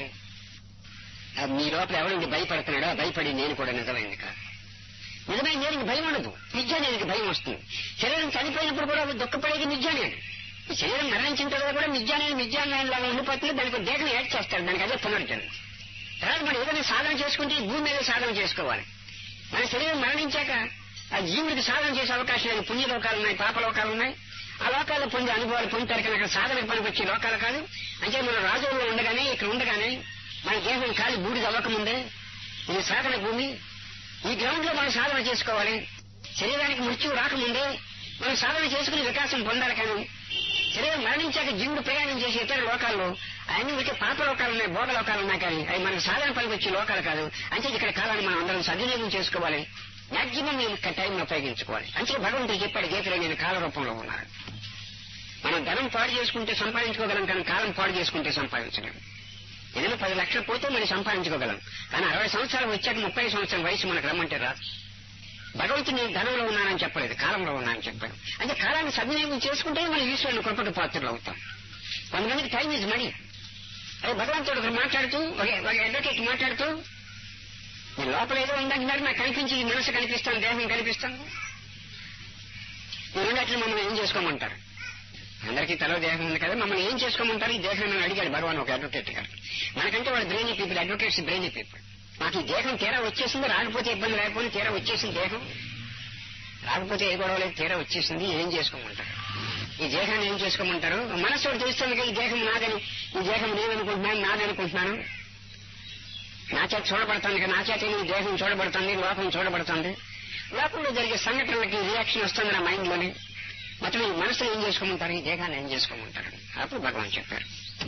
మీ లోపల ఎవరికి భయపడుతున్నాడో భయపడి నేను కూడా నిజమైంది కాదు. నిజమైన నేనికి భయం ఉండదు, నిజానికి భయం వస్తుంది. శరీరం చనిపోయినప్పుడు కూడా దుఃఖపడేది నిజానే. శరీరం మరణించిన తర్వాత కూడా నిజానే నిజాన్లాగా ఉండిపోతుంది. దానికి దేహం యాడ్ చేస్తారు, దానికి అదే పునర్జన్మ. తర్వాత మనం ఏదైనా సాధన చేసుకుంటే ఈ భూమి మీద సాధన చేసుకోవాలి. మన శరీరం మరణించాక ఆ జీవుడికి సాధన చేసే అవకాశం లేదు. పుణ్యలోకాలు ఉన్నాయి, పాపలోకాలు ఉన్నాయి. ఆ లోకాల్లో పొందే అనుభవాలు పొందుతారు. కానీ అక్కడ సాధనకు పనికి వచ్చే లోకాలు కాదు. అంటే మనం రాజుల్లో ఉండగానే ఇక్కడ ఉండగానే మన దేహం కాలి బూడిద అవ్వకముందే ఇది సాధన భూమి. ఈ గ్రౌండ్ లో మనం సాధన చేసుకోవాలి. శరీరానికి మృత్యువు రాకముందే మనం సాధన చేసుకుని వికాసం పొందాలి. కానీ శరీరం మరణించాక జీవుడు ప్రయాణం చేసే ఇతర లోకాల్లో అన్ని వీటి పాప లోకాలు ఉన్నాయి, భోగ లోకాలు ఉన్నాయి. కానీ అవి మనకు సాధన పనికి వచ్చే లోకాలు కాదు. అంటే ఇక్కడ కాలాన్ని మనం అందరం సద్వినియోగం చేసుకోవాలి. మ్యాక్సిమం మేము టైం ఉపయోగించుకోవాలి. అంటే భగవంతుడు చెప్పాడు గీతలో నేను కాల రూపంలో ఉన్నాను. మనం ధనం పాడు చేసుకుంటే సంపాదించుకోగలం, కానీ కాలం పాడు చేసుకుంటే సంపాదించలేము. ఏదైనా పది లక్షలు పోతే మనం సంపాదించుకోగలం, కానీ అరవై సంవత్సరాలు వచ్చాక ముప్పై సంవత్సరం వయసు మనకు రమ్మంటే రాదు. భగవంతుడు నేను ధనంలో ఉన్నానని చెప్పలేదు, కాలంలో ఉన్నానని చెప్పాను. అంటే కాలాన్ని సద్వినియోగం చేసుకుంటే మనం ఈశ్వరుని కృపకు పాత్రలు అవుతాం. కొంతమందికి టైం ఈజ్ మనీ. అదే భగవంతుడు ఒకరు మాట్లాడుతూ ఒక అడ్వకేట్ మాట్లాడుతూ మీ లోపల ఏదో ఉందంటున్నారు, నాకు కనిపించి ఈ మనసు కనిపిస్తాను, దేహం కనిపిస్తాను. ఈ రెండట్లు మమ్మల్ని ఏం చేసుకోమంటారు? అందరికీ తలో దేహం ఉంది కదా, మమ్మల్ని ఏం చేసుకోమంటారు ఈ దేహం అని అడిగాడు భగవాన్ ఒక అడ్వకేట్ గారు. మనకంటే వాళ్ళు brainy people, advocates brainy people. మాకు ఈ దేహం తీరా వచ్చేసింది, రాకపోతే ఇబ్బంది లేకపోతే తీరా వచ్చేసింది దేహం, రాకపోతే ఏ గొడవ లేదు, తీరా వచ్చేసింది, ఏం చేసుకోమంటారు? ఈ దేహాన్ని ఏం చేసుకోమంటారు? మనస్సు తెలుస్తుంది కదా ఈ దేహం నాదని, ఈ దేహం నేననుకుంటున్నాను, నాదనుకుంటున్నాను, నా చేత చూడబడుతుంది కదా, నా చేత ఈ దేహం చూడబడుతుంది, లోకం చూడబడుతుంది. లోకంలో జరిగే సంఘటనలకి రియాక్షన్ వస్తుంది నా మైండ్ లోని. మొత్తం ఈ మనసులో ఏం చేసుకోమంటారు, ఈ దేహాన్ని ఏం చేసుకోమంటారు? అప్పుడు భగవాన్ చెప్పారు,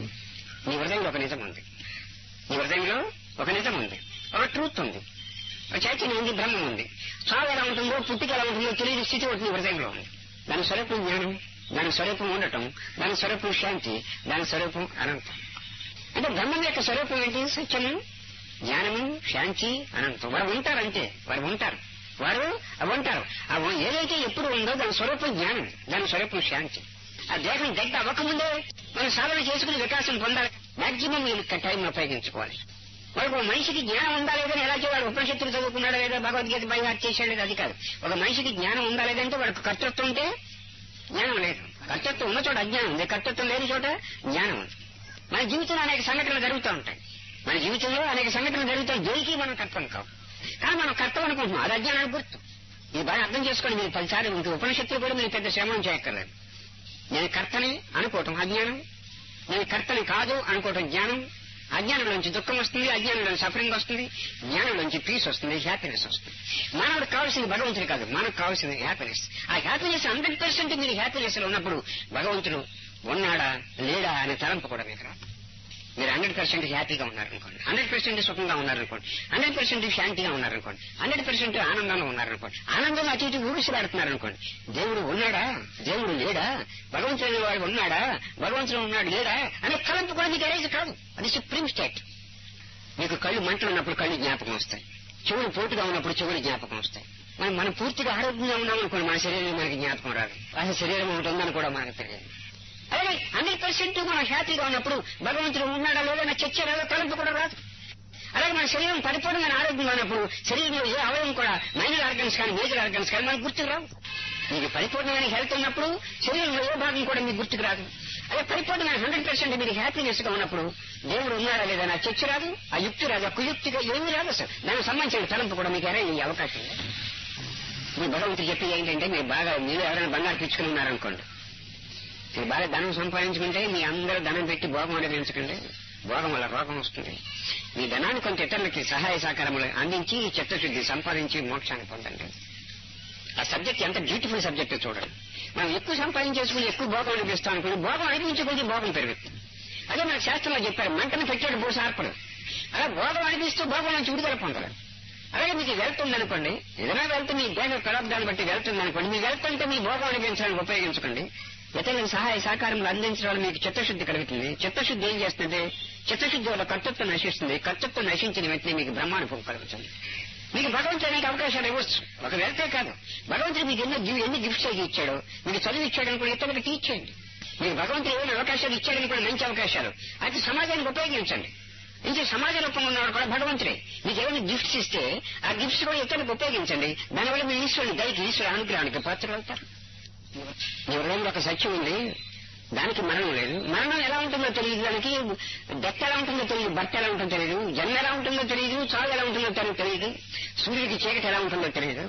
నీ హృదయంలో ఒక నిజం ఉంది, నీ హృదయంలో ఒక నిజం ఉంది, ఒక ట్రూత్ ఉంది, ఒక చైతన్యం ఉంది, బ్రహ్మం ఉంది. చావు ఎలా ఉంటుందో పుట్టిక ఎలా ఉంటుందో తెలియని స్థితి ఒకటి నీ హృదయంలో ఉంది. దాని స్వరూపం జ్ఞానం, దాని స్వరూపం ఉండటం, దాని స్వరూపం శాంతి, దాని స్వరూపం అనంతం. అంటే బ్రహ్మం యొక్క స్వరూపం ఏంటి? సత్యము, జ్ఞానము, శాంతి, అనంతం. వారు ఉంటారంటే వారు ఉంటారు వారు అవి ఉంటారు. అవి ఏదైతే ఎప్పుడు ఉందో దాని స్వరూపం జ్ఞానం, దాని స్వరూపం శాంతి. ఆ దేహం గడ్డ అవ్వకముందే మనం సాధన చేసుకుని వికాసం పొందాలి. మాక్సిమం టైం ఉపయోగించుకోవాలి. వాడికి ఒక మనిషికి జ్ఞానం ఉందా లేదని ఎలా చేయాలి? ఉపనిషత్తులు చదువుకున్నాడా లేదా, భగవద్గీత బైహాట్ చేశాడు, అది కాదు. ఒక మనిషికి జ్ఞానం ఉందా లేదంటే వాడికి కర్తృత్వం ఉంటే జ్ఞానం లేదు. కర్తృత్వం ఉన్న చోట అజ్ఞానం ఉంది, కర్తృత్వం లేని చోట జ్ఞానం ఉంది. మన జీవితంలో అనేక సంఘటనలు జరుగుతూ ఉంటాయి. మన జీవితంలో అనేక సంఘటనలు జరుగుతాయి. దేనికి మనం కర్తం కావు, కానీ మనం కర్తం అనుకుంటున్నాం. అది అజ్ఞానానికి గుర్తు. మీరు బాగా అర్థం చేసుకోండి. మీరు పదిసార్లు ఇంక ఉపనిషత్తులు కూడా మీరు పెద్ద శ్రమం చేయక్కర్లేదు. నేను కర్తని అనుకోవటం అజ్ఞానం, నేను కర్తని కాదు అనుకోవటం జ్ఞానం. అజ్ఞానం నుంచి దుఃఖం వస్తుంది, అజ్ఞానం నుంచి సఫరింగ్ వస్తుంది, జ్ఞానం నుంచి పీస్ వస్తుంది, హ్యాపీనెస్ వస్తుంది. మానవుడికి కావాల్సింది భగవంతుడు కాదు, మనకు కావాల్సింది హ్యాపీనెస్. ఆ హ్యాపీనెస్ హండ్రెడ్ పర్సెంట్ మీరు హ్యాపీనెస్ లో ఉన్నప్పుడు భగవంతుడు ఉన్నాడా లేడా అనే తలంపు కూడా మీకు రాదు. మీరు హండ్రెడ్ పర్సెంట్ హ్యాపీగా ఉన్నారనుకోండి, హండ్రెడ్ పర్సెంట్ సుఖంగా ఉన్నారనుకోండి, హండ్రెడ్ పర్సెంట్ శాంతిగా ఉన్నారనుకోండి, హండ్రెడ్ పర్సెంట్ ఆనందంగా ఉన్నారనుకోండి, ఆనందంగా అటు ఇటు ఊగిసలాడుతున్నారనుకోండి. దేవుడు ఉన్నాడా, దేవుడు లేడా, భగవంతుడు వాడు ఉన్నాడా, భగవంతుడు ఉన్నాడు లేడా అనే తలంపు కూడా మీకు అరేజ్ కాదు. అది సుప్రీం స్టేట్. మీకు కళ్ళు మంటలు ఉన్నప్పుడు కళ్ళు జ్ఞాపకం వస్తాయి, చెవులు పోటుగా ఉన్నప్పుడు చెవులు జ్ఞాపకం వస్తాయి. మనం మనం పూర్తిగా ఆరోగ్యంగా ఉన్నామనుకోండి, మన శరీరం మనకి జ్ఞాపకం రాదు. అసలు శరీరం ఒకటి ఉందని కూడా మనకు తెలియదు. అలాగే హండ్రెడ్ పర్సెంట్ మనం హ్యాపీగా ఉన్నప్పుడు భగవంతుడు ఉన్నాడా లేదా నా చర్చ రాదో తలంపు కూడా రాదు. అలాగే మన శరీరం పరిపూర్ణంగా ఆరోగ్యంగా ఉన్నప్పుడు శరీరంలో ఏ అవయవం కూడా మైనర్ ఆర్గన్స్ కానీ మేజర్ ఆర్గన్స్ కానీ మనకు గుర్తుకు రావు. మీకు పరిపూర్ణమైన హెల్త్ ఉన్నప్పుడు శరీరంలో ఏ భాగం కూడా మీకు గుర్తుకు రాదు. అదే పరిపూర్ణమైన హండ్రెడ్ పర్సెంట్ మీరు హ్యాపీనెస్ గా ఉన్నప్పుడు దేవుడు ఉన్నాడా లేదా నా చర్చ రాదు, ఆ యుక్తి రాదు, ఆ కుయుక్తిగా ఏమీ రాదు. అసలు దానికి సంబంధించిన తలంపు కూడా మీకు ఎరే ఈ అవకాశం ఉంది. మీ భగవంతుడు చెప్పి ఏంటంటే మీరు బాగా మీరు ఎవరైనా బంగారు పిచ్చుకుని ఉన్నారనుకోండి, మీరు బాగా ధనం సంపాదించుకుంటే మీ అందరూ ధనం పెట్టి భోగం అనుభవించకండి, భోగం వల్ల రోగం వస్తుంది. మీ ధనాన్ని కొంత ఇతరులకి సహాయ సహకారములు అందించి చిత్తశుద్ధి సంపాదించి మోక్షాన్ని పొందండి. ఆ సబ్జెక్ట్ ఎంత బ్యూటిఫుల్ సబ్జెక్ట్ చూడండి. మనం ఎక్కువ సంపాదించేసుకుని ఎక్కువ భోగం అనిపిస్తాం అనుకుని భోగం అనిపించే కొద్ది భోగం పెరుగుతుంది. అదే మన శాస్త్రంలో చెప్పారు, మంటను పెట్టాడు భూసార్పడు. అలా భోగం అనిపిస్తూ భోగం నుంచి విడుదల పొందాలి. అలాగే మీకు వెళ్తుందనుకోండి, ఏదైనా వెళ్తే మీ దేహ పదార్థాన్ని బట్టి వెళ్తుందనుకోండి, మీ వెళ్తుంటే మీ భోగం అనిపించడానికి ఉపయోగించుకోండి. ఇతరులకు సహాయ సహకారములు అందించడం వల్ల మీకు చిత్తశుద్ధి కలుగుతుంది. చిత్తశుద్ధి ఏం చేస్తుంది? చిత్తశుద్ధి వల్ల కర్తృత్వం నశిస్తుంది. కర్తృత్వం నశించిన వెంటనే మీకు బ్రహ్మానుభవం కలుగుతుంది. మీకు భగవంతుడు అనేక అవకాశాలు ఇవ్వచ్చు. ఒక వెళ్తే కాదు, భగవంతుడు మీకు ఎన్నో ఎన్ని గిఫ్ట్స్ అయితే ఇచ్చాడో, మీకు చదువు ఇచ్చాడని కూడా ఇతరులకు టీచ్ చేయండి. మీకు భగవంతుడు ఏమైనా అవకాశాలు ఇచ్చాడని కూడా మంచి అవకాశాలు అది సమాజానికి ఉపయోగించండి. ఇంకే సమాజ రూపంగా ఉన్నవాడు కూడా భగవంతుడే. మీకు ఏమైనా గిఫ్ట్స్ ఇస్తే ఆ గిఫ్ట్స్ కూడా ఇతరులకు ఉపయోగించండి. దానివల్ల మీ ఈశ్వరుని దయకి ఈశ్వరు అనుగ్రహానికి పాత్రలు అవుతారు. మీ హృదయంలో ఒక సత్యం ఉంది, దానికి మరణం లేదు. మరణం ఎలా ఉంటుందో తెలియదు, దానికి డెత్ ఎలా ఉంటుందో తెలియదు, బట్ట ఎలా ఉంటుందో తెలియదు, జన్మ ఎలా ఉంటుందో తెలియదు, చావు ఎలా ఉంటుందో తెలియదు, సూర్యుడికి చీకటి ఎలా ఉంటుందో తెలియదు.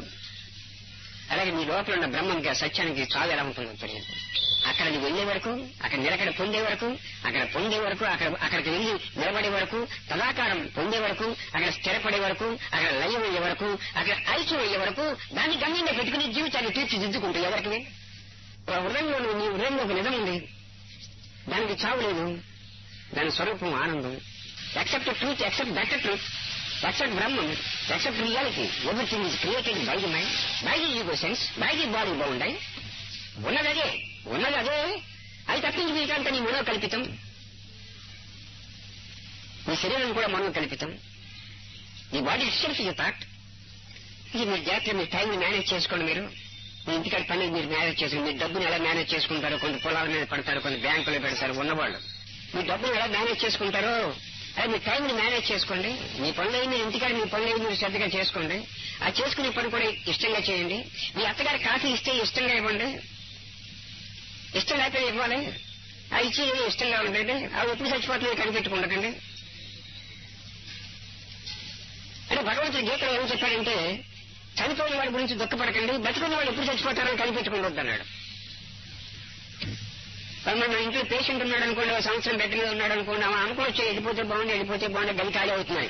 అలాగే మీ లోపల ఉన్న బ్రహ్మంకి ఆ సత్యానికి చావు ఎలా ఉంటుందో తెలియదు. అక్కడ నువ్వు వెళ్లే వరకు, అక్కడ నిలకడ పొందే వరకు, అక్కడ పొందే వరకు, అక్కడ అక్కడికి వెళ్లి నిలబడే వరకు, తదాకారం పొందే వరకు, అక్కడ స్థిరపడే వరకు, అక్కడ లయం అయ్యే వరకు, అక్కడ ఐక్యం అయ్యే వరకు దాన్ని గమ్యంగా పెట్టుకుని జీవితాన్ని తీర్చిదిద్దుకుంటూ ఎవరికి హృదయంలో నీ హృదయంలో ఒక నిజం ఉంది, దానికి చావు లేదు, దాని స్వరూపం ఆనందం. Accept truth, accept that truth, accept Brahmam, accept reality. Everything is created by the mind, by the ego sense, by the body bound. ఉన్నదదే ఉన్నది అదే, అది తప్పించి మీకంతా నీ మనో కల్పితం, మీ శరీరం కూడా మనో కల్పితం. మీ body itself is a thought. ఇది మీరు జాగ్రత్తగా మీ టైంని మేనేజ్ చేసుకోండి. మీరు మీ ఇంటికాడ పని మీరు మేనేజ్ చేసుకోండి. మీ డబ్బుని ఎలా మేనేజ్ చేసుకుంటారో, కొంత పొలాల మీద పడతారు, కొన్ని బ్యాంకులో పెడతారు ఉన్నవాళ్ళు. మీ డబ్బుని ఎలా మేనేజ్ చేసుకుంటారో అది మీ టైంని మేనేజ్ చేసుకోండి. మీ పనులు మీరు ఇంటికాడ మీ పనులు మీరు శ్రద్ధగా చేసుకోండి. ఆ చేసుకునే పని కూడా ఇష్టంగా చేయండి. మీ అత్తగారి కాఫీ ఇస్తే ఇష్టంగా ఇవ్వండి, ఇష్టం లేకపోతే ఇవ్వాలి. ఆ ఇచ్చి ఇష్టంగా ఉండండి. అవి ఎప్పుడు చచ్చిపోతుంది కనిపెట్టుకుండకండి. అంటే భగవంతుడి గీతలో ఏం చెప్పాడంటే, చనిపోయిన వాడి గురించి దుఃఖపడకండి, బతుకున్న వాళ్ళు ఎప్పుడు చచ్చిపోతారని కనిపెట్టుకుండొద్దు అన్నాడు. మన ఇంట్లో పేషెంట్ ఉన్నాడు అనుకోండి, ఒక సంవత్సరం బెడ్ మీద ఉన్నాడు అనుకోండి, ఆమె అనుకోవచ్చు వెళ్ళిపోతే బాగుంది, వెళ్ళిపోతే బాగుంది, గది ఖాళీ అవుతున్నాయి.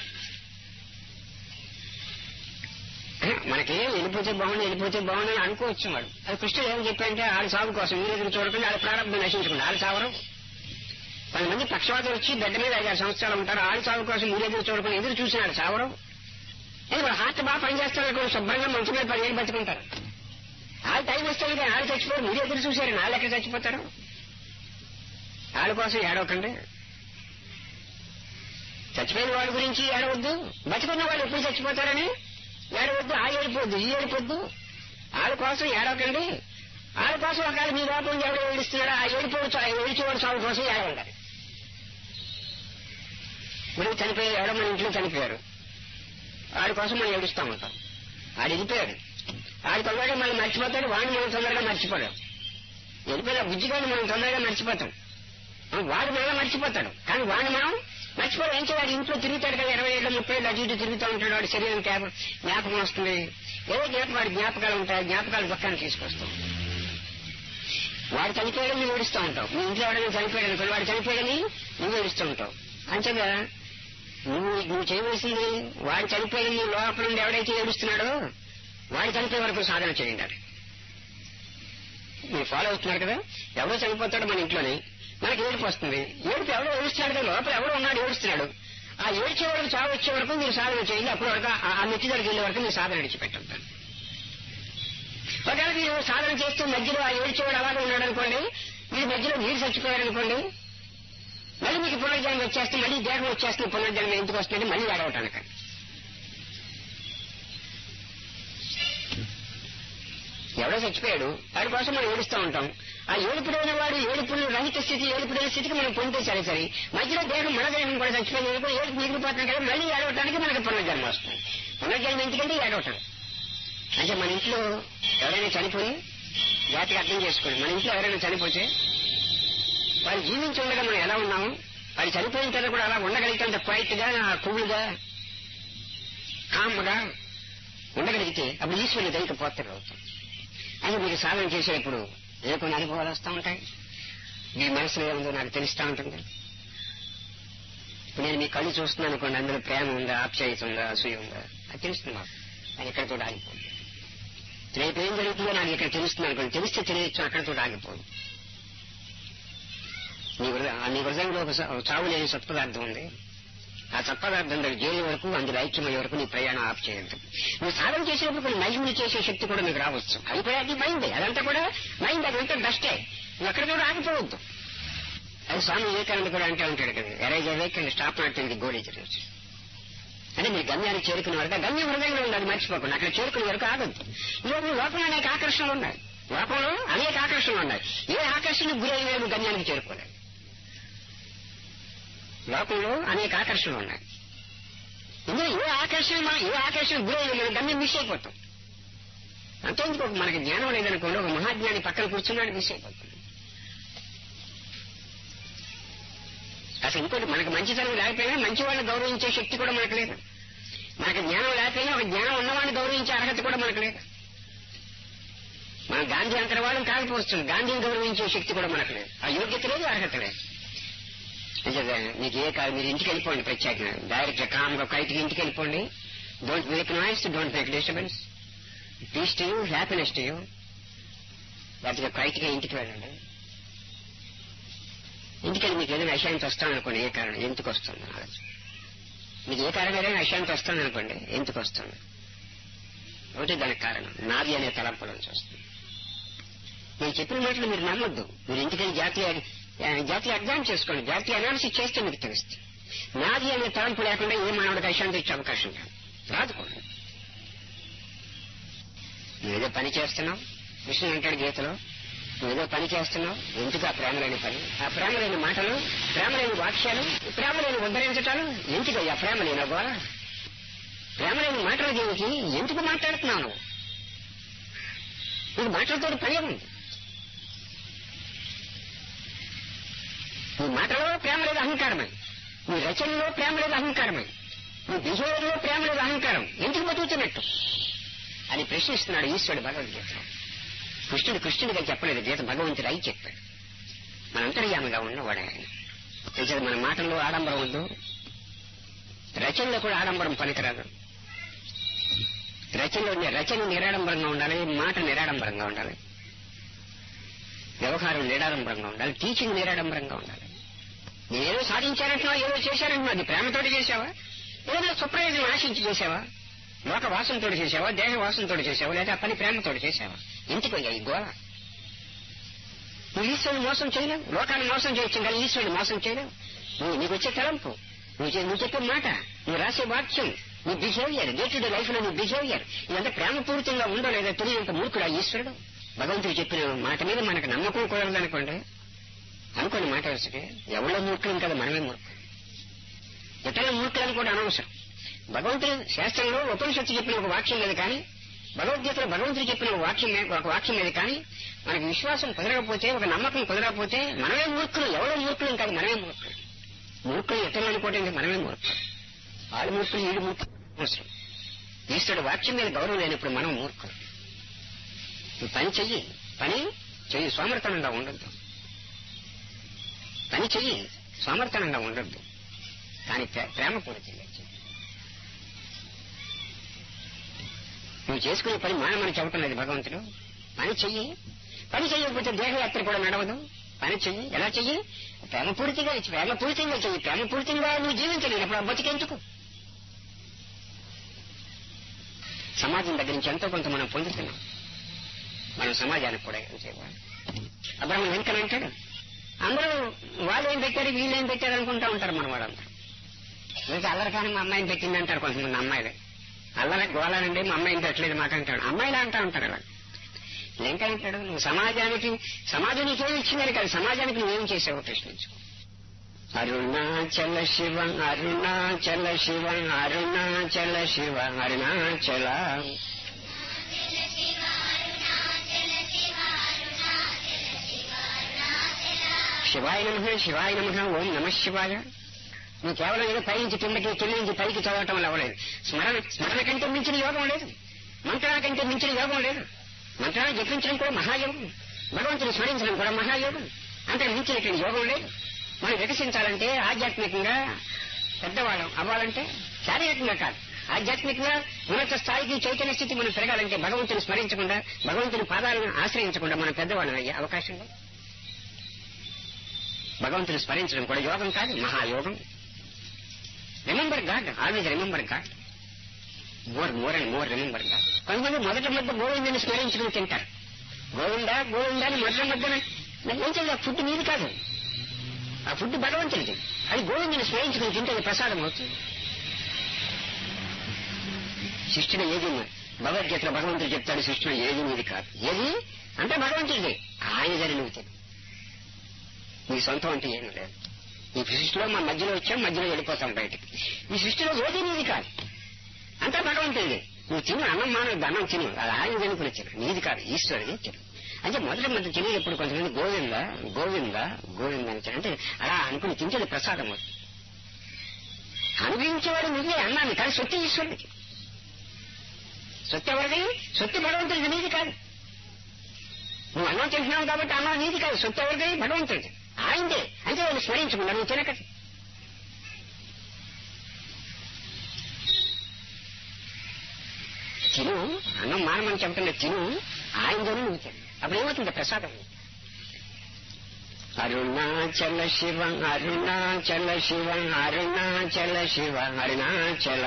మనకి వెళ్ళిపోతే బాగుంది, వెళ్ళిపోతే బాగుంది అనుకోవచ్చు. వాడు అది కృష్ణుడు ఏం చెప్పారంటే, ఆడ సాగు కోసం మీరు ఎదురు చూడకుండా ఆడ ప్రారంభం నశించకుండా ఆడ సావరం. కొంతమంది పక్షవాతం వచ్చి బెడ్ మీద ఐదారు సంవత్సరాలు ఉంటారు, ఆడ సాగు కోసం మీరు ఎదురు చూడకుండా ఎదురు చూసిన ఆడ సావరం. వాళ్ళు హార్ట్ బాగా పనిచేస్తారు, శుభ్రంగా మంచి మీద పదిహేను బతుకుంటారు. వాళ్ళు టైం వస్తే ఆళ్ళు చచ్చిపోరు, మీరు ఎదురు చూశారు, వాళ్ళు ఎక్కడ చచ్చిపోతారు. వాళ్ళ కోసం ఏడవకండి. చచ్చిపోయిన వాళ్ళ గురించి ఏడవద్దు, బతుకున్న వాళ్ళు ఎప్పుడు చచ్చిపోతారని ఏడవద్దు. ఆ ఏడిపోద్దు, ఈ ఏడిపోద్దు. వాళ్ళ కోసం ఏడవకండి. వాళ్ళ కోసం ఒకవేళ మీ లోపల ఎవడో ఏడుస్తున్నాడో ఆ ఏడిపోవచ్చు, ఆ ఏడిచేవాడు సాగు కోసం ఏడవండి. ఇప్పుడు చనిపోయి ఎవడో మన ఇంట్లో చనిపోయారు, వాడి కోసం మనం ఏడుస్తూ ఉంటాం. వాడు వెళ్ళిపోయాడు, వాడి తొందరగా మనం మర్చిపోతాడు, వాడిని మనం తొందరగా మర్చిపోయాం. వెళ్ళిపోయిన బుజ్జిగాడిని మనం తొందరగా మర్చిపోతాం, వాడు మనం మర్చిపోతాడు. కానీ వాడిని మనం మర్చిపోవడం ఏం చేయాలి? ఇంట్లో తిరుగుతాడు కదా, ఇరవై ఏళ్ళు ముప్పై ఏళ్ళు అటు ఇటు తిరుగుతూ ఉంటాడు, వాడి శరీరం జ్ఞాపకం వస్తుంది. ఏదో జ్ఞాపకం, వాడి జ్ఞాపకాలు ఉంటాయి, జ్ఞాపకాలు దుఃఖాన్ని తీసుకొస్తాం. వాడు చనిపోయాడని నువ్వు ఏడుస్తూ ఉంటావు. మీ ఇంట్లో ఎవడైనా చనిపోయాడు అనుకో, వాడు చనిపోయాడని నువ్వు ఏడుస్తూ ఉంటావు. అంతేగా నువ్వు నువ్వు చేయవలసింది, వాడు చనిపోయాడని నీ లోపల నుండి ఎవడైతే ఏడుస్తున్నాడో వాడు చనిపోయే వరకు సాధన చేయండి. మీరు ఫాలో అవుతున్నారు కదా, ఎవడో చనిపోతాడు మన ఇంట్లోనే, మనకి ఏడుపు వస్తుంది. ఏడుపు ఎవడో ఏడుస్తున్నాడు కదా, లోపల ఎవడో ఉన్నాడు ఏడుస్తున్నాడు. ఆ ఏడ్చే వరకు చావు వచ్చే వరకు మీరు సాధన చేయండి. అప్పుడు వరకు ఆ మెట్టి దగ్గరికి వెళ్ళే వరకు మీరు సాధన విడిచిపెట్టండి. ఒకవేళ మీరు సాధన చేస్తూ మధ్యలో ఆ ఏడ్చేవాడు అలాగే ఉన్నాడు అనుకోండి, మీరు మధ్యలో మీరు చచ్చిపోయారనుకోండి, మళ్ళీ మీకు పునర్జన్మ వచ్చేస్తే, మళ్ళీ దేహం వచ్చేస్తుంది. పునర్జన్మ ఎందుకు వస్తుందంటే మళ్ళీ ఏడవటానికి. ఎవడో చచ్చిపోయాడు, వాడి కోసం మనం ఏడుస్తూ ఉంటాం. ఆ ఏడుపుడైన వాడు ఏడుపుడు రహిత స్థితి, ఏడుపుడైన స్థితికి మనం పొందితే సరే సరే, మధ్యలో దేహం మన దేహం కూడా చచ్చిపోయిన ఏడుపు మిగిలిపోతున్నాం కదా, మళ్ళీ ఏడవటానికి మనకి పునర్జన్మ వస్తుంది. పునర్జన్మ ఎందుకంటే ఏడవటం. అంటే మన ఇంట్లో ఎవరైనా చనిపోయి జాతికి అర్థం చేసుకోండి. మన ఇంట్లో ఎవరైనా చనిపోతే వాళ్ళు జీవించి ఉండగా మనం ఎలా ఉన్నాము, వాళ్ళు చనిపోయిన తర్వాత కూడా అలా ఉండగలిగితే క్వైట్ గా కూల్గా కామ్గా ఉండగలిగితే అప్పుడు ఈశ్వరుని దైక పోతారు అవుతాం. అది మీరు సాధన చేసేప్పుడు ఏ కొన్ని అనుభవాలు వస్తూ ఉంటాయి. మీ మనసులో ఏముందో నాకు తెలుస్తూ ఉంటుంది. ఇప్పుడు నేను మీ కళ్ళు చూస్తున్నాను అనుకోండి, అందులో ప్రేమ ఉందా, ఆప్యాయత ఉందా, అసూయ ఉందా, అది తెలుస్తుంది మాకు. అది ఎక్కడితో ఆగిపోదు. రేపు ఏం జరుగుతుందో నాకు ఇక్కడ తెలుస్తుంది అనుకోండి, తెలిస్తే తెలియచ్చు, అక్కడితో ఆగిపోదు. నీ నీ హృదయంలో ఒక చావు లేని సత్పదార్థం ఉంది. ఆ సత్పదార్థం దగ్గర చేరే వరకు, అందులో ఐక్యమయ్యే వరకు నీ ప్రయాణం ఆఫ్ చేయద్దు. నువ్వు సాధన చేసేటప్పుడు కొన్ని మహిళలు చేసే శక్తి కూడా నీకు రావచ్చు. అది కూడా అది మైండే, అదంతా కూడా మైండ్, అదంతా డస్టే. నువ్వు అక్కడితో ఆగిపోవద్దు. అది స్వామి వివేకానంద కూడా అంటే ఉంటాడు కదా, arise awake and stop not till the goal is reached. అంటే మీరు గమ్యానికి చేరుకునే వరకు, గమ్యం హృదయంలో ఉండాలి, మర్చిపోకుండా. అక్కడ చేరుకునే వరకు ఆగద్దు. ఈరోజు లోకంలో అనేక ఆకర్షణలు ఉన్నాయి. లోకంలో అనేక ఆకర్షణలు ఉన్నాయి. ఏ ఆకర్షణకు గురైన నువ్వు గమ్యానికి చేరుకోలేదు. లోకంలో అనేక ఆకర్షణలు ఉన్నాయి. ఇందులో ఏ ఆకర్షణ ఏ ఆకర్షణ గురైన గమ్యం మిస్ అయిపోతాం. అంతేందుకు మనకి జ్ఞానం లేదనుకోండి, ఒక మహాజ్ఞాని పక్కన కూర్చున్నాడు, మిస్ అయిపోతుంది. అసలు ఇంకోటి, మనకు మంచితనం లేకపోయినా మంచి వాళ్ళని గౌరవించే శక్తి కూడా మనకు లేదు. మనకు జ్ఞానం లేకపోయినా ఒక జ్ఞానం ఉన్నవాడిని గౌరవించే అర్హత కూడా మనకు లేదు. మనం గాంధీ అంతటి వాళ్ళని కాకపోవచ్చు, గాంధీని గౌరవించే శక్తి కూడా మనకు లేదు. ఆ యోగ్యత లేదు, అర్హత లేదు. మీకు ఏ కాదు, మీరు ఇంటికి వెళ్ళిపోండి. ప్రత్యేకంగా డైరెక్ట్ కామ్గా కైట్కి ఇంటికి వెళ్ళిపోండి. Don't make noise, don't make disturbance. Peace to you, happiness to you. లేకపోతే కైట్గా ఇంటికి వెళ్ళండి. ఇంటికెళ్ళి మీకు ఏదైనా అశాంతి వస్తామనుకోండి, ఏ కారణం, ఎందుకు వస్తుంది ఆలోచన. మీకు ఏ కారణం ఏదైనా అశాంతి వస్తుందనుకోండి, ఎందుకు వస్తుంది? ఒకటి దానికి కారణం నాది అనే తలంపుల నుంచి వస్తుంది. నేను చెప్పిన మాటలు మీరు నమ్మొద్దు. మీరు ఇంటికెళ్ళి జాతీయ జాతీయ అధ్యయనం చేసుకోండి, జాతీయ అనాలిసిస్ చేస్తే మీకు తెలుస్తుంది. నాది అనే తలంపు లేకుండా ఏ మానవుడికి అశాంతి ఇచ్చే అవకాశం లేదు, రాదు కూడా. నువ్వేదో పని చేస్తున్నావు, కృష్ణుడు అంటాడు గీతలో, నువ్వేదో పని చేస్తున్నావు, ఎందుకు ఆ ప్రేమ లేని పని, ఆ ప్రేమ లేని మాటలు, ప్రేమ లేని వాక్యాలు, ప్రేమ లేని ఉద్ధరించటాలు, ఎందుకు ఆ ప్రేమ లేని గోళ, ప్రేమ లేని మాటలు దీనికి ఎందుకు మాట్లాడుతున్నావు నువ్వు? నీకు మాటలతో పని ఉంది. నీ మాటలో ప్రేమ లేదు, అహంకారమై. నీ రచనలో ప్రేమ లేదు, అహంకారమై. నీ బిహేవియర్లో ప్రేమ లేదు, అహంకారం. ఎందుకు బతుకుతున్నట్టు అని ప్రశ్నిస్తున్నాడు ఈశ్వరుడు భగవద్గీతలో. కృష్ణుడు కృష్ణుడిగా చెప్పలేదు, గీత భగవంతుడు అయి చెప్పాడు. మన అంతర్యామిగా ఉన్నవాడు ఆయన. నిజంగా మన మాటల్లో ఆడంబరం వద్దు, రచనలో కూడా ఆడంబరం పనికిరాదు. రచనలో రచన నిరాడంబరంగా ఉండాలి, మాట నిరాడంబరంగా ఉండాలి, వ్యవహారం నిరాడంబరంగా ఉండాలి, టీచింగ్ నిరాడంబరంగా ఉండాలి. నేనేదో సాధించానంటున్నావు, ఏదో చేశానంటున్నావు, అది ప్రేమతోటి చేశావా, ఏదైనా సుప్రయోజనం ఆశించి చేశావా, లోక వాసనతో చేశావా, దేహ వాసనతో చేశావా, లేదా పని ప్రేమతోటి చేశావా? ఎందుకు ఈ గోళ? నువ్వు ఈశ్వరుని మోసం చేయలేవు, లోకాన్ని మోసం చేయొచ్చు కానీ ఈశ్వరుని మోసం చేయలేవు. నువ్వు నీకు వచ్చే తలంపు, నువ్వు నువ్వు చెప్పే మాట, నువ్వు రాసే వాక్యం, నీ behaviour, day to day life లో నీ బిహేవియర్, ఇదంతా ప్రేమపూరితంగా ఉందో లేదా తెలియనంత మూర్ఖుడు ఆ ఈశ్వరుడు. భగవంతుడు చెప్పిన మాట మీద మనకు నమ్మకం కుదరదనుకోండి, అనుకోని మాట వస్తే ఎవరో మూర్ఖులు కదా, మనమే మూర్ఖులు. ఇతరుల మూర్ఖులను కూడా అనవసరం. భగవంతుడు శాస్త్రంలో ఉపనిషత్తు చెప్పిన ఒక వాక్యం లేదు కానీ, భగవద్గీతలో భగవంతుడు చెప్పిన ఒక వాక్యం ఒక వాక్యం లేదు కానీ, మనకి విశ్వాసం కుదరకపోతే, ఒక నమ్మకం కుదరకపోతే మనమే మూర్ఖులు. ఎవరో మూర్ఖులు కాదు, మనమే మూర్ఖులు. మూర్ఖులు ఇతరులు అనుకోవటం మనమే మూర్ఖులు. వాళ్ళు మూర్ఖులు, వీడు మూర్ఖులు అవసరం. ఈశ్వరుడు వాక్యం మీద గౌరవం లేనప్పుడు మనం మూర్ఖులు. నువ్వు పని చెయ్యి, పని చెయ్యి, సోమర్థనంగా ఉండద్దు. పని చెయ్యి, సోమర్థనంగా ఉండద్దు, కానీ ప్రేమపూరితంగా చెయ్యి. నువ్వు చేసుకునే పని మానమని చెప్పటం లేదు భగవంతుడు. పని చెయ్యి, పని చెయ్యకపోతే దేహయాత్ర కూడా నడవదు. పని చెయ్యి, ఎలా చెయ్యి? ప్రేమపూరితంగా ప్రేమపూరితంగా చెయ్యి. ప్రేమపూరితంగా నువ్వు జీవించలేనప్పుడు ఆ బతికెందుకు? సమాజం దగ్గర నుంచి ఎంతో కొంత మనం పొందుతున్నాం, మనం సమాజానికి కూడా ఏం చేయాలి? అబ్రహ్మ లింకన్ అంటాడు, అందరూ వాళ్ళు ఏం పెట్టారు, వీళ్ళు ఏం పెట్టారు అనుకుంటా ఉంటారు మన వాళ్ళందరూ. ఇంకా అల్లరికాని మా అమ్మాయిని పెట్టింది అంటారు కొంతమంది. అమ్మాయిలే అల్లరి గోళానండి, మా అమ్మాయిని పెట్టలేదు మాకంటాడు. అమ్మాయిలా అంటా ఉంటారు అలా. లింకన్ అంటాడు, నువ్వు సమాజానికి సమాజం నీకేమి ఇచ్చిందని కాదు, సమాజానికి నువ్వేం చేసావో ప్రశ్నించుకో. అరుణాచల శివ అరుణాచల శివ అరుణాచల శివ అరుణాచల శివాయ నమః శివాయ నమః ఓం నమ శివాయ. నువ్వు కేవలం ఏదో పై నుంచి కిందకి కింద నుంచి పైకి చదవటం వల్ల అవ్వలేదు. స్మరణ స్మరణ కంటే మించిన యోగం లేదు, మంత్రాల కంటే మించిన యోగం లేదు. మంత్రాలు జపించడం కూడా మహాయోగం, భగవంతుని స్మరించడం కూడా మహాయోగం. అంతకు మించినటువంటి యోగం లేదు. మనం వికసించాలంటే ఆధ్యాత్మికంగా పెద్దవాళ్ళం అవ్వాలంటే శారీరకంగా కాదు, ఆధ్యాత్మికంగా ఉన్నత స్థాయికి చైతన్య స్థితి మనం పెరగాలంటే భగవంతుని స్మరించకుండా, భగవంతుని పాదాలను ఆశ్రయించకుండా మనం పెద్దవాళ్ళం అయ్యే అవకాశం లేదు. భగవంతుని స్మరించడం కూడా యోగం కాదు, మహాయోగం. Remember God, always remember God, more more and more remember God. కొంతమంది మొదటి మధ్య గోవిందని స్మరించుకుని తింటారు. గోవిందా గోవిందా అని మొదటి మధ్యన ఏం చేయాలి? ఫుడ్ మీది కాదు, ఆ ఫుడ్ భగవంతుడిది. అది గోవిందని స్మరించుకుని తింటే అది ప్రసాదం అవుతుంది. సృష్టిలో ఏది భగవద్గీతలో భగవంతుడు చెప్తాడు, సృష్టిలో ఏది మీది కాదు, ఏది అంటే భగవంతుడిది. ఆయన జరిగితే నీ సొంతం అంటే ఏమీ లేదు. ఈ సృష్టిలో మా మధ్యలో వచ్చాం, మధ్యలో వెళ్ళిపోతాం బయటికి. ఈ సృష్టిలో ఏది నీది కాదు, అంతా భగవంతుడిది. నువ్వు తిను, అన్నం మానవుడు, అన్నం తిను, అది ఆయన వెనుకుని తిను, నీది కాదు, ఈశ్వరుది తిను. అంటే మొదటి మధ్య తెలియనప్పుడు కొంతమంది గోవింద గోవింద గోవింద అని అంటే అలా అనుకుని తింటే ప్రసాదం అవుతుంది. అనుభవించేవాడు నువ్వే అన్నాన్ని, కానీ సొత్తు ఈశ్వరుడికి. సొత్తు ఎవరిది? సొత్తు భగవంతుడిది, నీది కాదు. నువ్వు అన్నం తింటున్నావు కాబట్టి అన్నం నీది కాదు, సొత్తు ఎవరిది? భగవంతుడిది, ఆయనదే. అంటే వాళ్ళు స్మరించకుండా నువ్వు తినక తిను, అన్నం మానమని చెప్పకుండా తిను, ఆయనతోనే నువ్వు తిను. అప్పుడు ఏమవుతుంది? ప్రసాదం. అరుణాచల శివ అరుణాచల శివ అరుణాచల శివ అరుణాచల.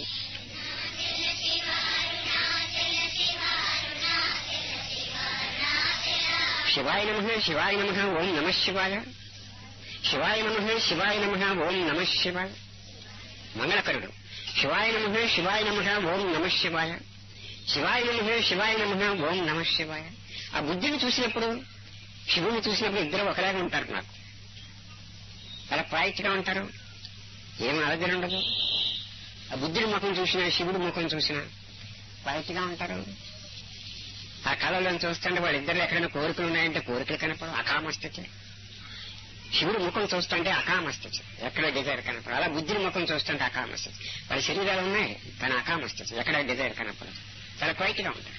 శివాయ నమః శివాయ నమః ఓం నమ శివాయ. శివాయ నమః శివాయ నమః ఓం నమ శివాయ. మంగళకరుడు. శివాయ నమః శివాయ నమః ఓం నమ శివాయ. శివాయ నమః శివాయ నమః ఓం నమ శివాయ. ఆ బుద్ధిని చూసినప్పుడు, శివుని చూసినప్పుడు ఇద్దరు ఒకలాగా ఉంటారు. నాకు అలా పాయిచ్చుగా ఉంటారు, ఏం అలజడి ఉండదు. ఆ బుద్ధుడి ముఖం చూసినా, శివుడి ముఖం చూసినా పాయిచ్చుగా ఉంటారు. ఆ కళలో చూస్తుంటే వాళ్ళిద్దరు ఎక్కడైనా కోరికలు ఉన్నాయంటే కోరికలు కనపడవు, అకామస్థితి. శివుడి ముఖం చూస్తుంటే అకామస్థితి, ఎక్కడ డిజైర్ కనపడదు. అలా బుద్ధుడి ముఖం చూస్తుంటే అకామస్థితి. వాళ్ళ శరీరాలు ఉన్నాయి కానీ అకామస్థితి, ఎక్కడ డిజైర్ కనపడదు. చాలా క్వైట్గా ఉంటారు.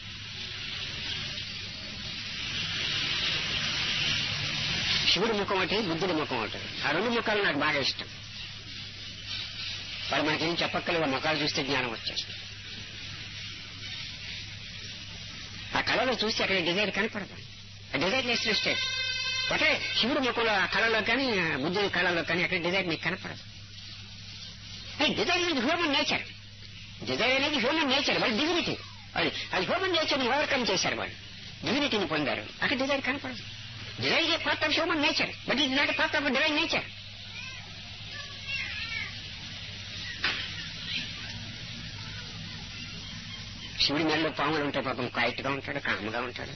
శివుడి ముఖం ఒకటి, బుద్ధుడి ముఖం ఒకటి. ఆ రెండు ముఖాలు నాకు బాగా ఇష్టం. వాళ్ళు మనకేం చెప్పక్కర్లేదు, ముఖాలు చూస్తే జ్ఞానం వచ్చేస్తుంది. ఆ కళలో చూస్తే అక్కడ డిజైర్ కనపడదు, ఆ డిజైర్ లెస్ స్టేట్. ఒకటే శివుడి ముఖంలో ఆ కళలో కానీ, బుద్ధుడి కళలో కానీ అక్కడ డిజైర్ మీకు కనపడదు. డిజైర్ అనేది హ్యూమన్ నేచర్. డిజైర్ అనేది హ్యూమన్ నేచర్, వాళ్ళు డివినిటీ. వాళ్ళు అది హ్యూమన్ నేచర్ ని ఓవర్కమ్ చేశారు, వాళ్ళు డివినిటీని పొందారు. అక్కడ డిజైర్ కనపడదు. Desire a part of human nature, but it not part of divine nature. శివుడి మెడలో పాములు ఉంటాయి, పాపం క్వైట్ గా ఉంటాడు, కామ్గా ఉంటాడు.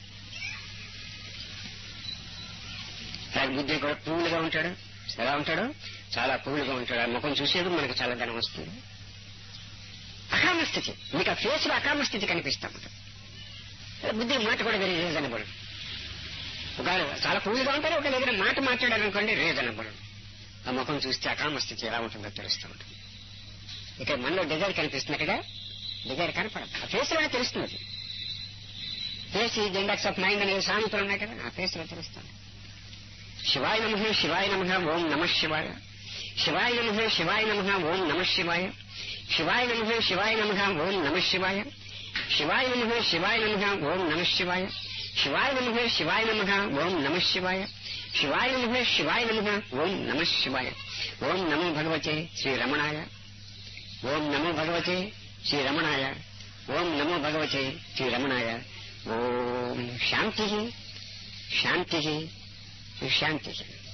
అలాగే బుద్ధి కూడా పువ్వులుగా ఉంటాడు. ఎలా ఉంటాడు? చాలా పువ్వులుగా ఉంటాడు. ఆ ముఖం చూసేది మనకు చాలా ధనం వస్తుంది. అకామస్థితి, మీకు ఆ ఫేస్ లో అకామస్థితి కనిపిస్తా ఉంటుంది. బుద్ధి మాట కూడా వెరీ రీజనబుల్. ఒక చాలా పువ్వులుగా ఉంటాడు, ఒక దగ్గర మాట మాట్లాడారనుకోండి రీజనబుల్. ఆ ముఖం చూస్తే అకామస్థితి ఎలా ఉంటుందో తెలుస్తూ ఉంటుంది. ఇక్కడ మనలో డిజైర్ కనిపిస్తుంది, అక్కడ డిజైర్ కనపడదు. ఆ ఫేస్ లోనే తెలుస్తుంది. ఫేస్ ఈ ఇండెక్స్ ఆఫ్ మైండ్ అనే సామెతలు ఉన్నాయి కదా, ఆ ఫేస్ లో తెలుస్తుంది. శివాయ నమః శివాయ నమః ఓం నమ శివాయ. శివాయ నమః శివాయ నమః ఓం నమ శివాయ. శివాయ నమః శివాయ నమః ఓం నమ శివాయ. శివాయ నమః శివాయ నమః ఓం నమ శివాయ. శివాయ నమః శివాయ నమః ఓం నమ శివాయ. శివాయ నమః శివాయ నమః ఓం నమ శివాయ. ఓం నమో భగవతే శ్రీ రమణాయ. ఓం నమో భగవతే శ్రీ రమణాయ. ఓం నమో భగవతే శ్రీ రమణాయ. ఓం శాంతి శాంతి శాంతి.